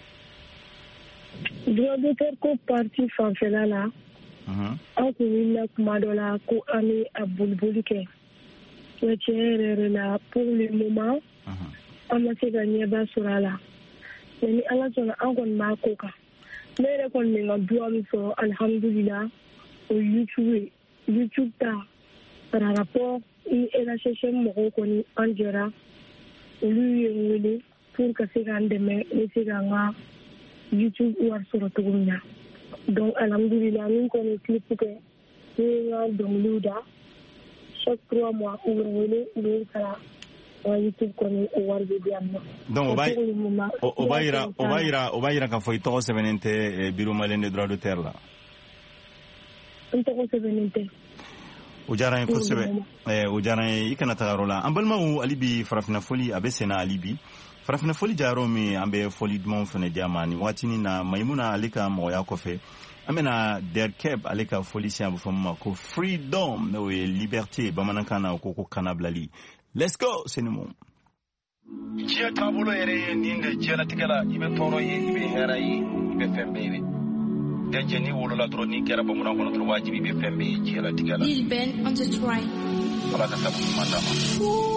droit d'auteur ko parti fanfɛla la an kun wulila kuma dɔ la ko an bɛ a boliboli kɛ mais tiɲɛ yɛrɛ la pour le moment an ma se ka ɲɛba sɔrɔ a la mais ni ala sɔnna an kɔni b'a ko kan ne yɛrɛ kɔni bɛ n ka duwa min sɔrɔ alhamdulillah o YouTube ta par rapport ni LHSM mɔgɔw kɔni an jɛra olu ye n wele pour ka se k'an dɛmɛ n bɛ se ka n ka YouTube wari sɔrɔ cogo min na donc alhamdulillah ni n kɔni clip kɛ ne ye n ka dɔnkiliw da chaque 3 mois u bɛ n wele u bɛ n sara YouTube kɔni o wari bɛ di yan nɔ. donc o b'a yira k'a fɔ i tɔgɔ sɛbɛnnen tɛ bureau malien des droits d'auteur la. n tɔgɔ sɛbɛnnen tɛ. o diyara n ye kosɛbɛ o diyara n ye i kana taga yɔrɔ la an balimaw hali bi farafina foli a bɛ senna hali bi farafina foli jayɔrɔ min an bɛ foli dumanw fana di a ma nin waati na Maimuna ale ka mɔgɔya kɔfɛ amena derkeb ale ka foli si abu fama ko freedom no liberté bamanan ko kanablali. Let's go sinimo. Jia tabulo yere ninde jela tigala ibe toro ye ibe hera yi ibe fembere. Denje ni wolo la tro ni kera bamuna kono tro wajibi ibe fembe jela tigala. Lil Ben on the track. Ala ka sabu mandama.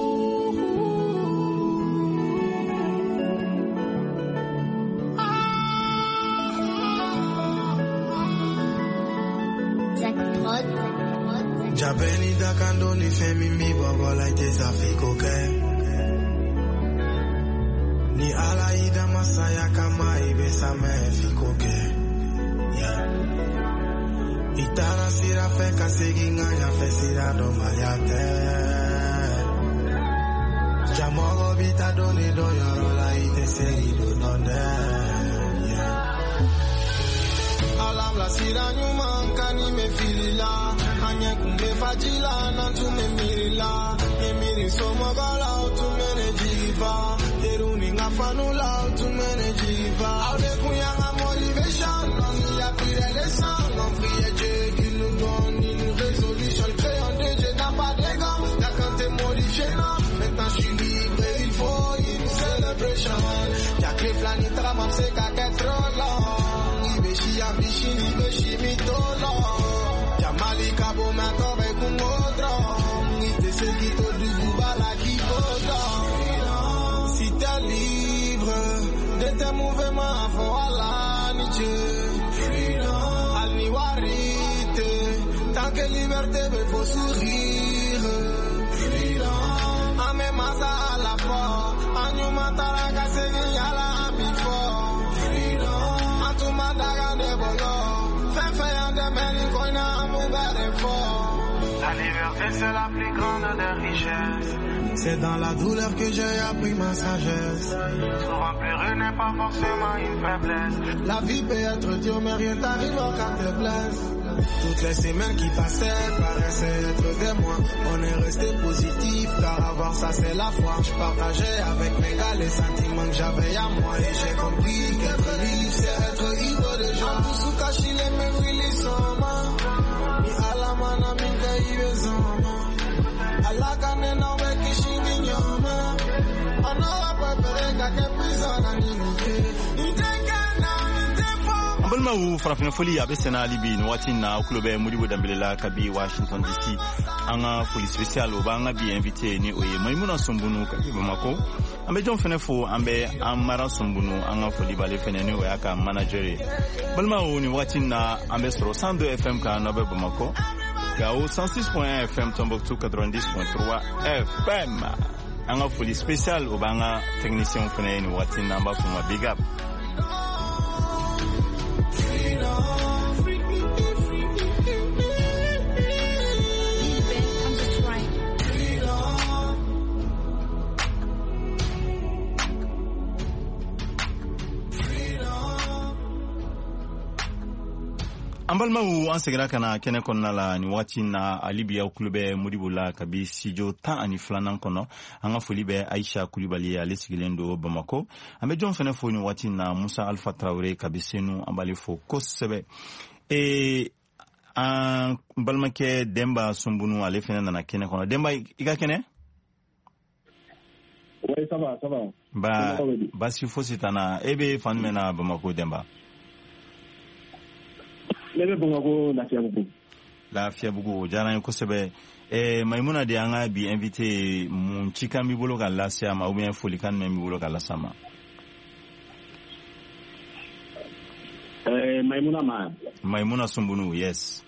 Jabeni da kando ni femi mi bobo like this afiko ke. Ni ala ida masaya kama ibe same fiko ke. Yeah. Itara sira fe kasegi nganya fe sira do mayate. Jamogo bita doni do yoro la ite seri do donde. Alam la sira nyuma kani me filila. Anya kumbe fajila na tume mirila. Emiri somo gala tumene jiva. Teruni ngafanula tumene jiva. Aude kuyanga motivation. On y a pris les sangs. On prie Dieu qui nous donne une résolution. Créons des jeux n'a pas d'égard. Y'a quand t'es modifié non. Maintenant je suis libre et il faut une celebration. Y'a que les planètes ramam c'est qu'à qu'être trop long. Ibeshi ambition, ibeshi mitolo. Malika bo makobe kumodro ite seguito du bala qui si t'es libre de tes mouvements voilà niche al niwarite tant que liberté me faut sourire ame masa à la fois anyu matara kasegi yala before atuma daga de bolo fefe ande meni koina. La liberté c'est la plus grande des richesses. C'est dans la douleur que j'ai appris ma sagesse. Souvent pleurer n'est pas forcément une faiblesse. La vie peut être dure mais rien t'arrive quand te blesse. Toutes les semaines qui passaient paraissaient être des mois. On est resté positif car avoir ça c'est la foi. Je partageais avec mes gars les sentiments que j'avais à moi. Et j'ai compris qu'être libre c'est être ivre de gens. Tout sous caché les mêmes filles sont morts. Alamana minga iwezoma alakane na weki shingi nyoma anawa papereka ke prisona nilike itekana nitepo Mbalma wu farafina foli abe sena alibi no watina kulobe Modibo Dembele la kabi Washington DC anga foli special obanga bi invité ni oye Maimouna Soumbounou kabi Bamako ambe jon fenefo ambe amara Soumbounou anga foli bale fenene oya ka manager Mbalma wu ni watina ambe soro 102 FM ka nobe Bamako Gao 106.1 FM Tombouctou 90.3 FM anga foli special obanga technicien fenene ni watina amba fuma big up Ambalma wu an segira kana kene konna la ni wati na Alibiya kulube Modibo la kabi studio tan ani flanan kono anga foli be Aisha Kulibali ale sigilendo Bamako ambe jon fene fo ni wati na Musa Alpha Traoré kabi senu ambali fo kosebe an balma ke Demba Soumbounou ale fene na kene kono Demba iga kene Ouais, ça va. Ba si fo sitana ebe fanmena Bamako Demba Lebe Bamako Lafiya bugu jara ko sebe Maimouna de anga bi invité mun chika mi bolo ka lasia ma ou bien folikan mi bolo ka lasama Maimouna Soumbounou yes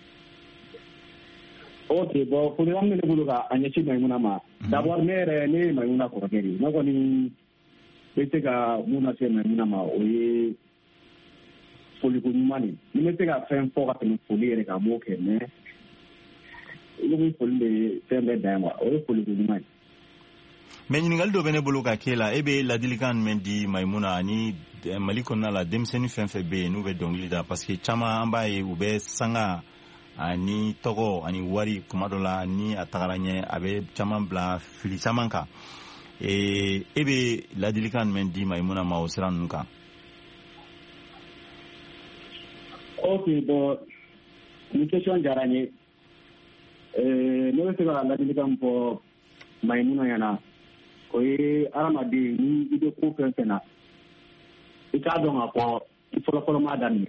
Ok, bon, pour les amener le boulot à Agnechi Maimouna ma. D'abord, mais Maimouna Korokeri. Nous avons été à Mouna Maimouna ma. Oui, Foligoumani. Nous mettons à faire un fort à nous folie avec un mot qui est né. Nous voulons faire des dames. Oui, Foligoumani. Mais nous avons donné boulot à Kela. Ebe la dilican mendi Maimouna ani Malikona la demseni fenfebe nous vedons lida parce que chama amba e ube sanga. Ani togo ani wari kumadola ni atagaranye abe chaman bla fili chamanka ebe la dilikan men di Maimouna ma osran nunka Ok, bon, une question d'araignée. Nous avons la délégation pour Maïmouna Yana. Oui, Aramadi, ni idée pour faire ça. Et ça donc encore, il faut le madame.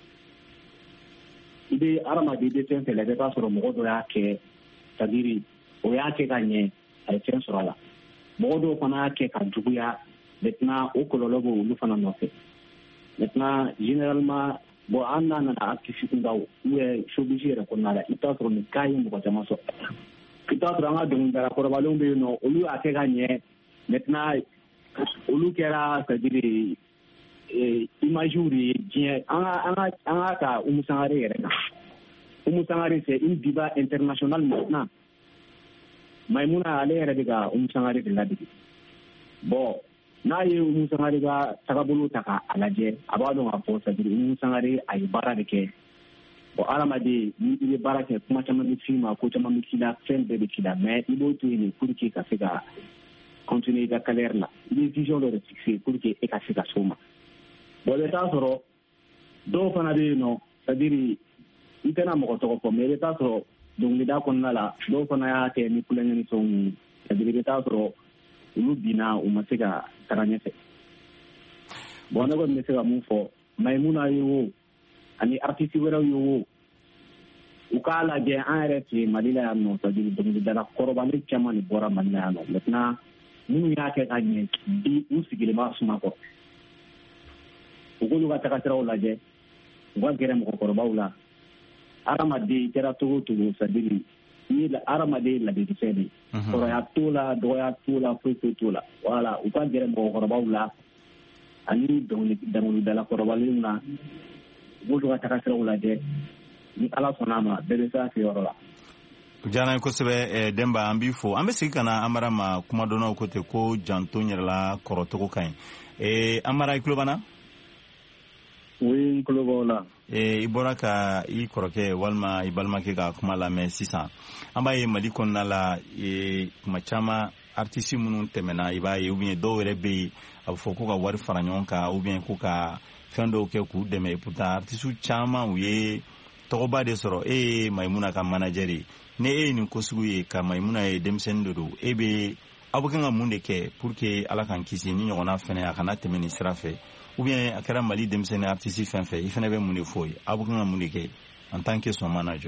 Idée Aramadi de faire la débat sur le mot de la quai, c'est-à-dire, au yake gagné, elle tient sur la. Modo fana ke ka juguya maintenant au kolologo lu fana nofe. Maintenant généralement bo anna na activité ndaw ou shobiji re konala ita tro ni kayi mo jama so. Ita tro nga de ndara ko balon be no olu ake gagné maintenant olu kera c'est-à-dire imagerie bien anga ka umusangare re na. Umusangare c'est une diva internationale maintenant. Maïmouna ale yɛrɛ de ka umusangare de ladege bon n'a ye umusangare ka tagabolo ta k'a lajɛ a b'a dɔn k'a fɔ c'est-à-dire umusangare a ye baara de kɛ bon adamaden ni i bɛ baara kɛ kuma caman bɛ f'i ma ko caman bɛ k'i la fɛn bɛɛ bɛ k'i la mais i b'o to yen pour que ka se ka continuer i ka carrière la i bɛ vision dɔ de fixer pour que e ka se ka s'o ma bon i bɛ taa sɔrɔ dɔw fana bɛ yen nɔ c'est-à-dire i tɛna mɔgɔ tɔgɔ fɔ mais i bɛ taa sɔrɔ dɔnkilida kɔnɔna la dɔw fana y'a kɛ ni kulonkɛ ni fɛnw ye c'est-à-dire i bɛ taa sɔrɔ olu binna u ma se ka taga ɲɛfɛ bon ne kɔni bɛ se ka mun fɔ Maïmouna ye o ani artiste wɛrɛw ye o u k'a lajɛ an yɛrɛ fɛ yen Mali la yan nɔ c'est-à-dire dɔnkilidala kɔrɔbalen caman de bɔra Mali la yan nɔ maintenant minnu y'a kɛ ka ɲɛ bi u sigilen b'a suma kɔrɔ u k'olu ka taga siraw lajɛ u ka gɛrɛ mɔgɔkɔrɔbaw la adamaden kɛra togo togo c'est-à-dire ni adamaden ladegefɛn de kɔrɔya t'o la dɔgɔya t'o la foyi foyi t'o la voilà u ka gɛrɛ mɔgɔkɔrɔbaw la ani dɔnkilidala kɔrɔbalenw na u b'olu ka taga siraw lajɛ ni ala sɔnna a ma bɛɛ bɛ se a seyɔrɔ la. O diyara n ye kosɛbɛ Demba an b'i fo an bɛ segin ka na Amara ma kumadɔnnaw ko ten ko janto n yɛrɛ la kɔrɔcogo ka ɲi Amara i tulo b'an na. Oui, n tulo b'aw la. I bɔra ka i kɔrɔkɛ walima i balimakɛ ka kuma lamɛn sisan an b'a ye Mali kɔnɔna la kuma caman artiste minnu tɛmɛna i b'a ye ou bien dɔw yɛrɛ bɛ yen a bɛ fɔ ko ka wari fara ɲɔgɔn kan ou bien ko ka fɛn dɔw kɛ k'u dɛmɛ pourtant artiste caman u ye tɔgɔba de sɔrɔ e ye Maïmouna ka manager ye ni e ye nin ko sugu ye ka Maïmouna ye denmisɛnnin de don e bɛ aw bɛ kan ka mun de kɛ pour que ala k'an kisi ni ɲɔgɔnna fɛnɛ a kana tɛmɛ nin sira fɛ ou bien a kɛra Mali denmisɛnnin artiste fɛn fɛn i fɛnɛ bɛ mun de fɔ ye aw bɛ kan ka mun de kɛ en tant que son manager.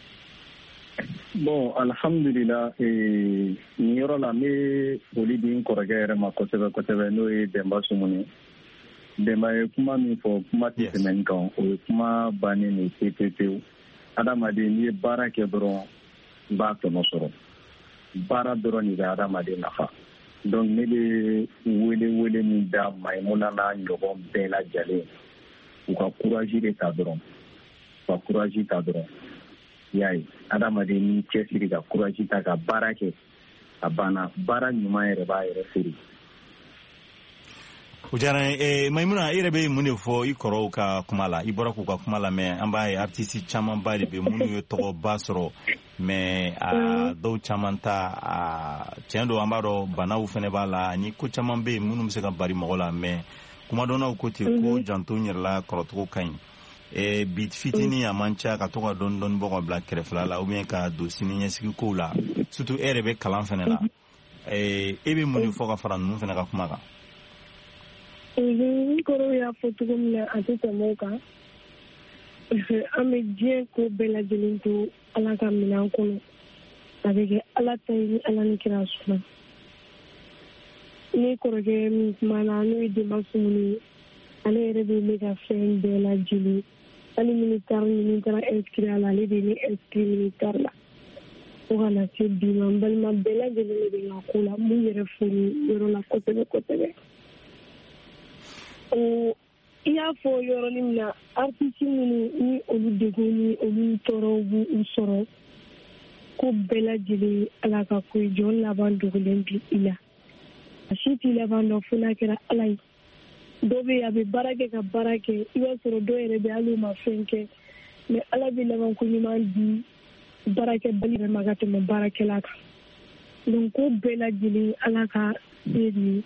Bon alhamdulillah nin yɔrɔ la n bɛ foli di n kɔrɔkɛ yɛrɛ ma kosɛbɛ kosɛbɛ n'o ye Demba Sumuni. Demba ye kuma min fɔ kuma tɛ tɛmɛ nin kan o ye kuma bannen de pewu adamaden n'i ye baara kɛ dɔrɔn i b'a tɔnɔ sɔrɔ baara dɔrɔn de bɛ adamaden nafa donc ne bɛ wele min da Maïmouna n'a ɲɔgɔn bɛɛ lajɛlen u ka courage de ta dɔrɔn i y'a ye adamaden n'i cɛsiri ka courage ta ka baara kɛ a banna baara ɲuman yɛrɛ b'a yɛrɛ feere. O diyara n ye Maïmouna i yɛrɛ bɛ mun de fɔ i kɔrɔw ka kuma la i bɔra k'u ka kuma lamɛn an b'a ye artiste camanba de bɛ minnu ye tɔgɔba sɔrɔ mais dɔw caman ta tiɲɛ don an b'a dɔn banaw fɛnɛ b'a la ani ko caman bɛ yen minnu bɛ se ka bari mɔgɔ la mais kumadɔnnaw ko ten ko janto n yɛrɛ la kɔrɔcogo ka ɲi bi fitinin a man ca ka to ka dɔɔni dɔɔni bɔ ka bila kɛrɛfɛla la ou bien ka don sini ɲɛsigi kow la surtout e yɛrɛ bɛ kalan fɛnɛ la e bɛ mun de fɔ ka fara ninnu fɛnɛ ka kuma kan. N kɔrɔ y'a fɔ cogo min na a tɛ tɛmɛ o kan an bɛ diɲɛ ko bɛɛ lajɛlen to ala ka minɛn kɔnɔ a bɛ kɛ ala ta ye ni ala ni kira sɔnna ne kɔrɔkɛ min kumana n'o ye Demba Sumuni ye ale yɛrɛ bɛ ne ka fɛn bɛɛ lajɛlen hali militaire ni taara inscrit a la ale de ye ne inscrit militaire la fo ka na se bi ma n balima bɛɛ lajɛlen de bɛ n ka ko la n b'u yɛrɛ fo nin yɔrɔ la kosɛbɛ kosɛbɛ. I y'a fɔ yɔrɔnin min na artiste minnu ni olu degun ni olu tɔɔrɔw b'u sɔrɔ ko bɛɛ lajɛlen ala ka ko ye jɔn laban dogolen bi i la a si t'i laban dɔn fo n'a kɛra ala ye dɔw bɛ yen a bɛ baara kɛ ka baara kɛ i b'a sɔrɔ dɔw yɛrɛ bɛ hali u ma fɛn kɛ mais ala bɛ laban ko ɲuman di baarakɛbali yɛrɛ ma ka tɛmɛ baarakɛla kan donc ko bɛɛ lajɛlen ala ka se de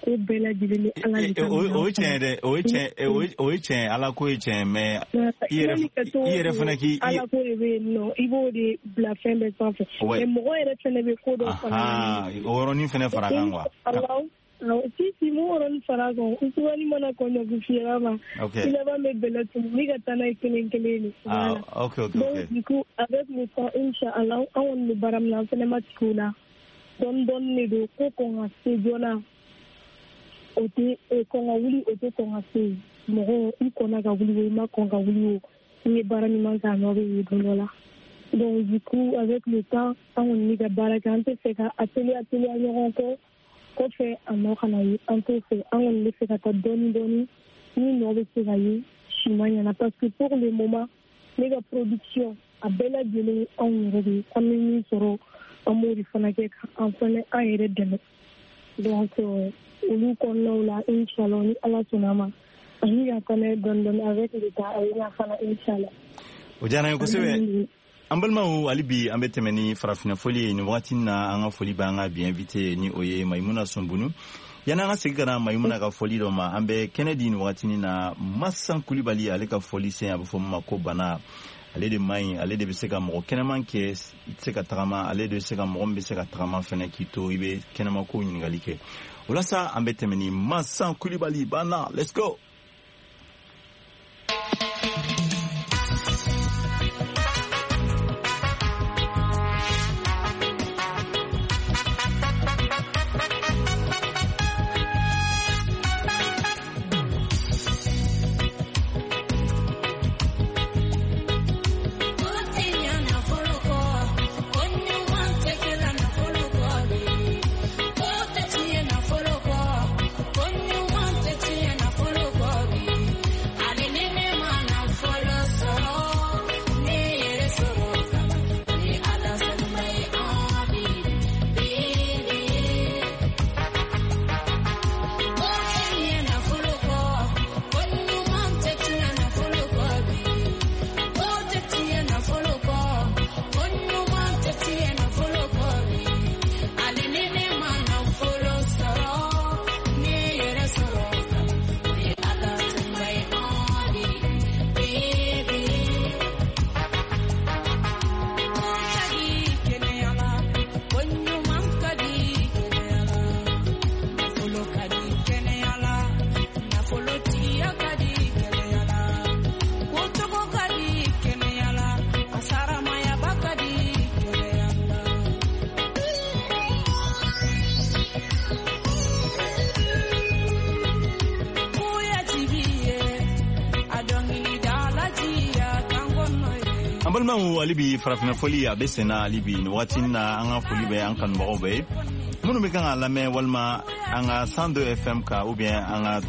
o bɛɛ lajɛlen ni ala de ka o tiɲɛ dɛ o ye tiɲɛ ala ko ye tiɲɛ mais i yɛrɛ fana k'i ala ko de bɛ yen nɔ i b'o de bila fɛn bɛɛ sanfɛ mais mɔgɔ yɛrɛ fana bɛ ko dɔ fana o yɔrɔnin fana fara kan quoi si mo yɔrɔnin fara kan usuwani mana kɔɲɔ fiyɛra ma i laban bɛ bɛlɛ tunu ni ka taa n'a ye kelen kelen de ok donc du coup avec le temps inchallah an kɔni bɛ baara min na an fana ma tigɛ o la dɔɔni dɔɔni de don ko kɔn ka se joona o tɛ kɔn ka wuli o tɛ kɔn ka se mɔgɔ i kɔnna ka wuli o i ma kɔn ka wuli o i ye baara ɲuman kɛ a nɔ bɛ ye don dɔ la donc du coup avec le temps an kɔni bɛ ka baara kɛ an tɛ fɛ ka atelier ɲɔgɔn kɔ kɔfɛ a nɔ kana ye an t'o fɛ an kɔni bɛ fɛ ka taa dɔɔni dɔɔni ni nɔ bɛ se ka ye si ma ɲɛna parce que pour le moment ne ka production a bɛɛ lajɛlen anw yɛrɛ de an bɛ min sɔrɔ an b'o de fana kɛ an fana an yɛrɛ dɛmɛ donc olu kɔnɔnaw la inchallah ni ala sɔnna ma ani ka fana dɔɔni dɔɔni avec le temps a ye na fana inchallah o diyara n ye kosɛbɛ an balimaw hali bi an bɛ tɛmɛ ni farafinna foli ye nin wagati na an ka foli b'an ka bi invité ni o ye Maimuna Sunbunu yanni an ka segin ka na Maimuna ka foli dɔ ma an bɛ kɛnɛ di nin wagati na Masan Kulibali ale ka foli sen a bɛ fɔ min ma ko bana ale de man ɲi ale de bɛ se ka mɔgɔ kɛnɛman kɛ i tɛ se ka tagama ale de bɛ se ka mɔgɔ min bɛ se ka tagama fɛnɛ k'i to i bɛ kɛnɛma ko ɲininkali kɛ o la sa an bɛ tɛmɛ ni Masan Kulibali bana let's go. balimaw hali bi farafina foli a bɛ senna hali bi nin wagati na an ka foli bɛ an kanubagaw bɛɛ minnu bɛ kan ka lamɛn walima an ka 102 FM ka ou bien an ka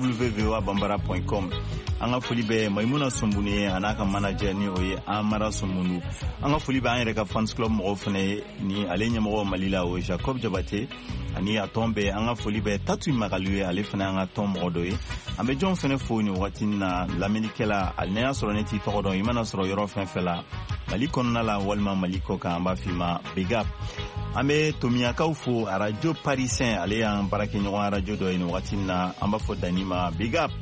www.bambara.com an ka foli bɛ Maimuna Sunbunu ye a n'a ka manager ni o ye Amara Sunbunu an ka foli bɛ an yɛrɛ ka fans club mɔgɔw fana ni ale ɲɛmɔgɔ Mali la o Jacob Jabate ani a tɔn bɛ an ka foli bɛ Tatu Magali ye ale fana an ka tɔn mɔgɔ dɔ ye an bɛ jɔn fana fo ni wagati na lamɛnnikɛla ali n'a y'a sɔrɔ ne t'i tɔgɔ dɔn i mana sɔrɔ yɔrɔ fɛn fɛn la Mali kɔnɔna la walima Mali kɔ kan an b'a f'i ma big up an bɛ Tomiyakaw fo radio parisien ale y'an baarakɛɲɔgɔn radio dɔ ye ni wagati na an b'a fɔ Dani ma big up.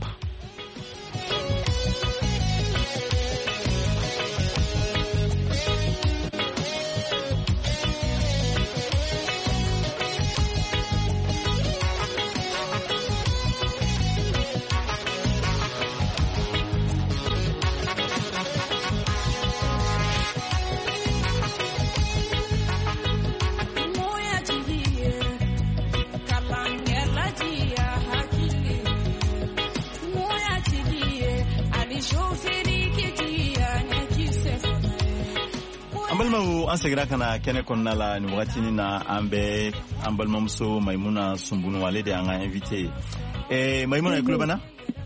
An segira kana kɛnɛ kɔnɔna la ni wagati na an bɛ an balimamuso Maimuna Sunbunu ale de an ka invité Maimuna Ikulubana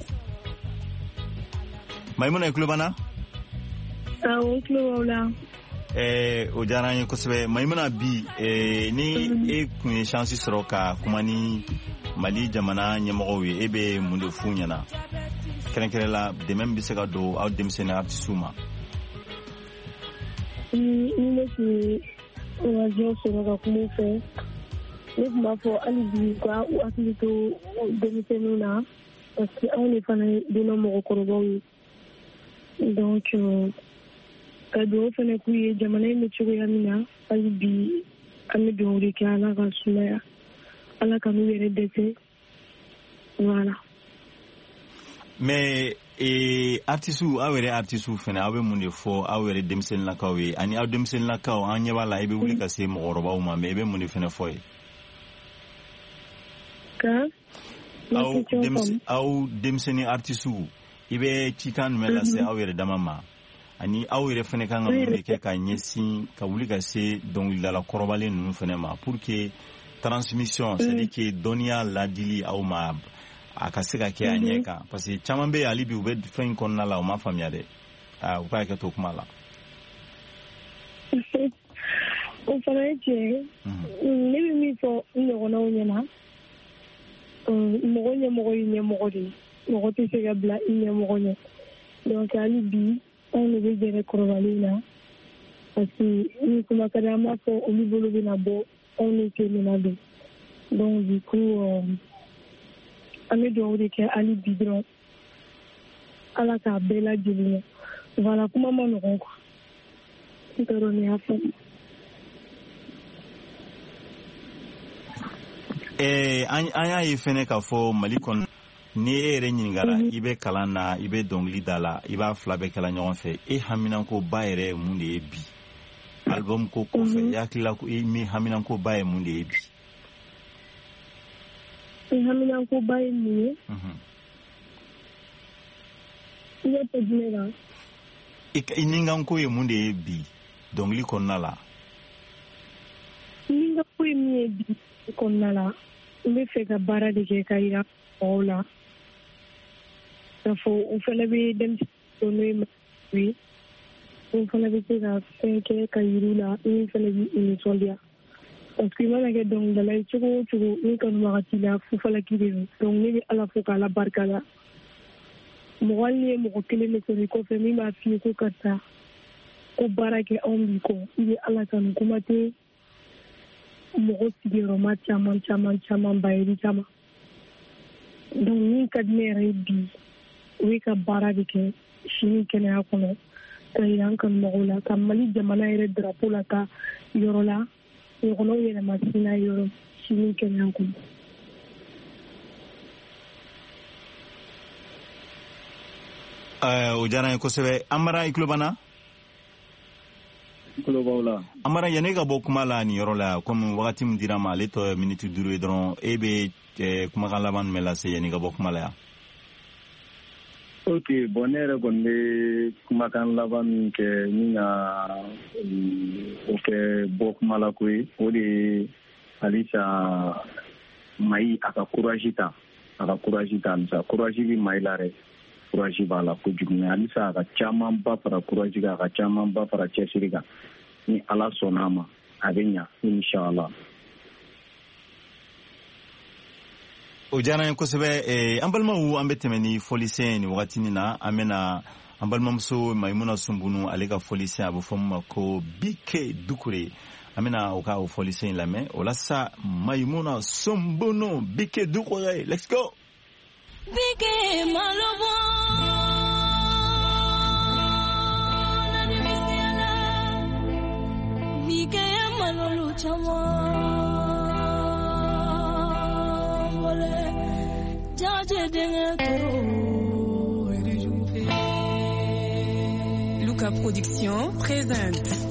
Maimuna Ikulubana Ikulubana o diyara an ye kosɛbɛ Maimuna bi ni e kun ye chance sɔrɔ ka kuma ni Mali jamana ɲɛmɔgɔw ye e bɛ mun de f'u ɲɛna kɛrɛnkɛrɛn la dɛmɛ bɛ se ka don aw denmisɛnnin artistes ma. Ne bɛ radio sɔrɔ ka kuma fɛ ne tun b'a fɔ hali bi ka u hakili to denmisɛnninw na parce que anw de fana ye donna mɔgɔkɔrɔbaw ye donc ka dugawu fana k'u ye jamana in bɛ cogoya min na hali bi an bɛ dugawu de kɛ ala ka sumaya ala ka n'u yɛrɛ dɛsɛ voilà. Mais artistes aw yɛrɛ artistes fana aw bɛ mun de fɔ aw yɛrɛ denmisɛnninlakaw ye ani aw denmisɛnninlakaw an ɲɛ b'a la i bɛ wuli ka se mɔgɔkɔrɔbaw ma mais i bɛ mun de fana fɔ ye. aw denmisɛnnin artistes i bɛ cikan jumɛn lase aw yɛrɛ dama ma ani aw yɛrɛ fana kan ka mun de kɛ ka ɲɛsin ka wuli ka se dɔnkilidala kɔrɔbalen ninnu fana ma pour que transmission c'est à dire que dɔnniya ladili aw ma a ka se ka kɛ a ɲɛ kan parce que caman bɛ hali bi u bɛ fɛn in kɔnɔna la u ma faamuya dɛ u ka hakɛ to kuma la. o fana ye tiɲɛ ne bɛ min fɔ n ɲɔgɔnnaw ɲɛna mɔgɔ ɲɛmɔgɔ ye ɲɛmɔgɔ de ye mɔgɔ tɛ se ka bila i ɲɛmɔgɔ ɲɛ donc hali bi anw de bɛ gɛrɛ kɔrɔbalen na parce que ni kuma ka di an b'a fɔ olu bolo bɛna bɔ anw de sen bɛna don donc du coup an bɛ dugawu de kɛ hali bi dɔrɔn ala k'a bɛɛ lajɛlen ye voilà kuma ma nɔgɔn quoi n t'a dɔn ni y'a faamu. an y'a ye fɛnɛ k'a fɔ mali kɔnɔ ni e yɛrɛ ɲininkara i bɛ kalan na i bɛ dɔnkili da la i b'a fila bɛɛ kɛla ɲɔgɔn fɛ e haminankoba yɛrɛ ye mun de ye bi album ko kɔfɛ i hakilila ko e min haminankoba ye mun de ye bi. haminankoba ye mun ye i bɛ tɛ jumɛn na i ninkanko ye mun de ye bi dɔnkili kɔnɔna la. ninkanko ye min ye bi kɔnɔna la n bɛ fɛ ka baara de kɛ ka yira mɔgɔw la k'a fɔ u fana bɛ denmisɛnninw n'o ye mɔgɔw ye u fana bɛ se ka fɛn kɛ ka yir'u la min fana bɛ u nisɔndiya parce que i mana kɛ dɔnkilidala ye cogo o cogo min kanubaga t'i la fufalaki de don donc ne bɛ ala fo k'ala barikada mɔgɔ hali ni ye mɔgɔ kelen de sɔrɔ i kɔfɛ min b'a f'i ye ko karisa ko baara kɛ anw b'i kɔ i bɛ ala kanu kuma tɛ mɔgɔ sigiyɔrɔma caman bayiri caman donc min ka di ne yɛrɛ ye bi o ye ka baara de kɛ sini kɛnɛya kɔnɔ ka yira an kanubagaw la ka mali jamana yɛrɛ drapeau la ka yɔrɔ la ɲɔgɔnnaw yɛlɛma sini yɔrɔ sini kɛnɛya kɔnɔ. o diyara n ye kosɛbɛ Amara i tulo b'an na. Amara yanni ka bɔ kuma la nin yɔrɔ la komi wagati min dira ma ale tɔ ye miniti 5 ye dɔrɔn e bɛ kumakan laban jumɛn lase yanni ka bɔ kuma la yan. ok bon ne yɛrɛ kɔni bɛ kumakan laban min kɛ ni ka o kɛ bɔ kuma la ko ye o de ye halisa Mayi a ka courage ta halisa courage bɛ Mayi la dɛ courage b'a la kojugu mais halisa a ka caman ba fara courage kan a ka caman ba fara cɛsiri kan ni ala sɔnna a ma a bɛ ɲa inshallah. o diyara n ye kosɛbɛ an balimaw an bɛ tɛmɛ ni fɔlisen ni wagatinin na an bɛna an balimamuso Mayimuna Sunbunu ale ka fɔlisen a bɛ fɔ min ma ko Bike Dukure an bɛna o ka o fɔlisen lamɛn o la sa Mayimuna Sunbunu Bike Dukure let's go. Bike Malobo Bike Malolu Chama Luca Production présente.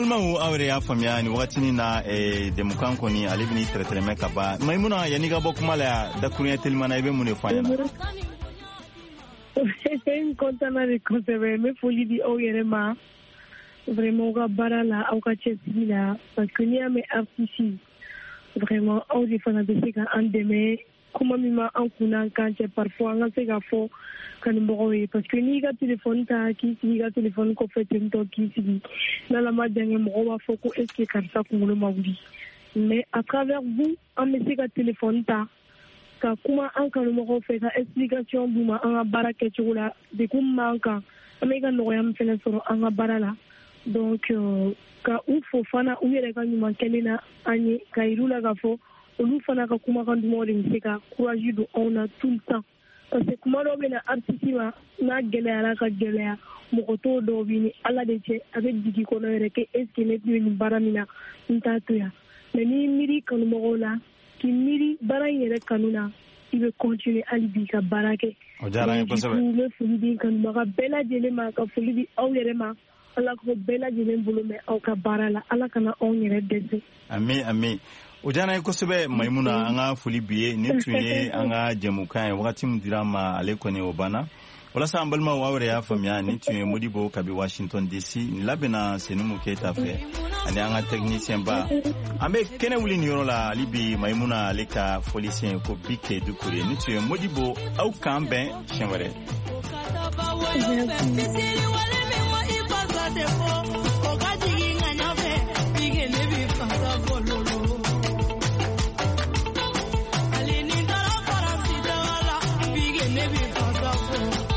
balmaw awre ya famiya ni wakati ni na demukan koni ale bini tretreme ka ba Maimuna yani ga bokuma la da kunya telmana ibe mun fa yana en kontana de conserver me folie di o yere ma vraiment ga barala au ka chesila parce que ni ame artiste vraiment au di fana de sika andeme kuma mima an kuna kanche parfois nga se ga fo kan mbowe parce que ni ga téléphone ta ki si ga téléphone ko fait to ki si na la ma dernier mo wa fo ko est ce karsa ko mo mawdi mais à travers vous en me se ga téléphone ta ka kuma an kan mo fait ka explication buma an baraka chula de kuma ka amega no yam fele soro an barala donc ka u fo fana u yere ka nyuma kenina ani ka irula ga fo olu fana ka kuma kan dumo de se ka courage do on a tout le temps parce que kuma do bena artiste na gelera ka gelera mo to do bini ala de che avec digi ko no yere ke est ce ne ni baramina ntatu ya mais ni miri kan mo la ki miri bara yere kanuna il veut continuer à lui ka barake o jara ko sabe le fuli kan ma bela jele ma ka fuli bi aw yere ma ala ko bela jele bulu me aw ka barala ala kana on yere dese ami o jana ko sabe Maimuna anga fuli biye ni tuye anga jemukan wakati mudira ma ale ko ne obana wala sa ambalma wawre ya famiya ni tuye Modibo kabi Washington DC ni labena senumu keta fe ani anga technicien ba ambe kene wuli ni yoro la libi Maimuna aleka folicien ko bike du kure ni tuye Modibo au kambe chenware Maybe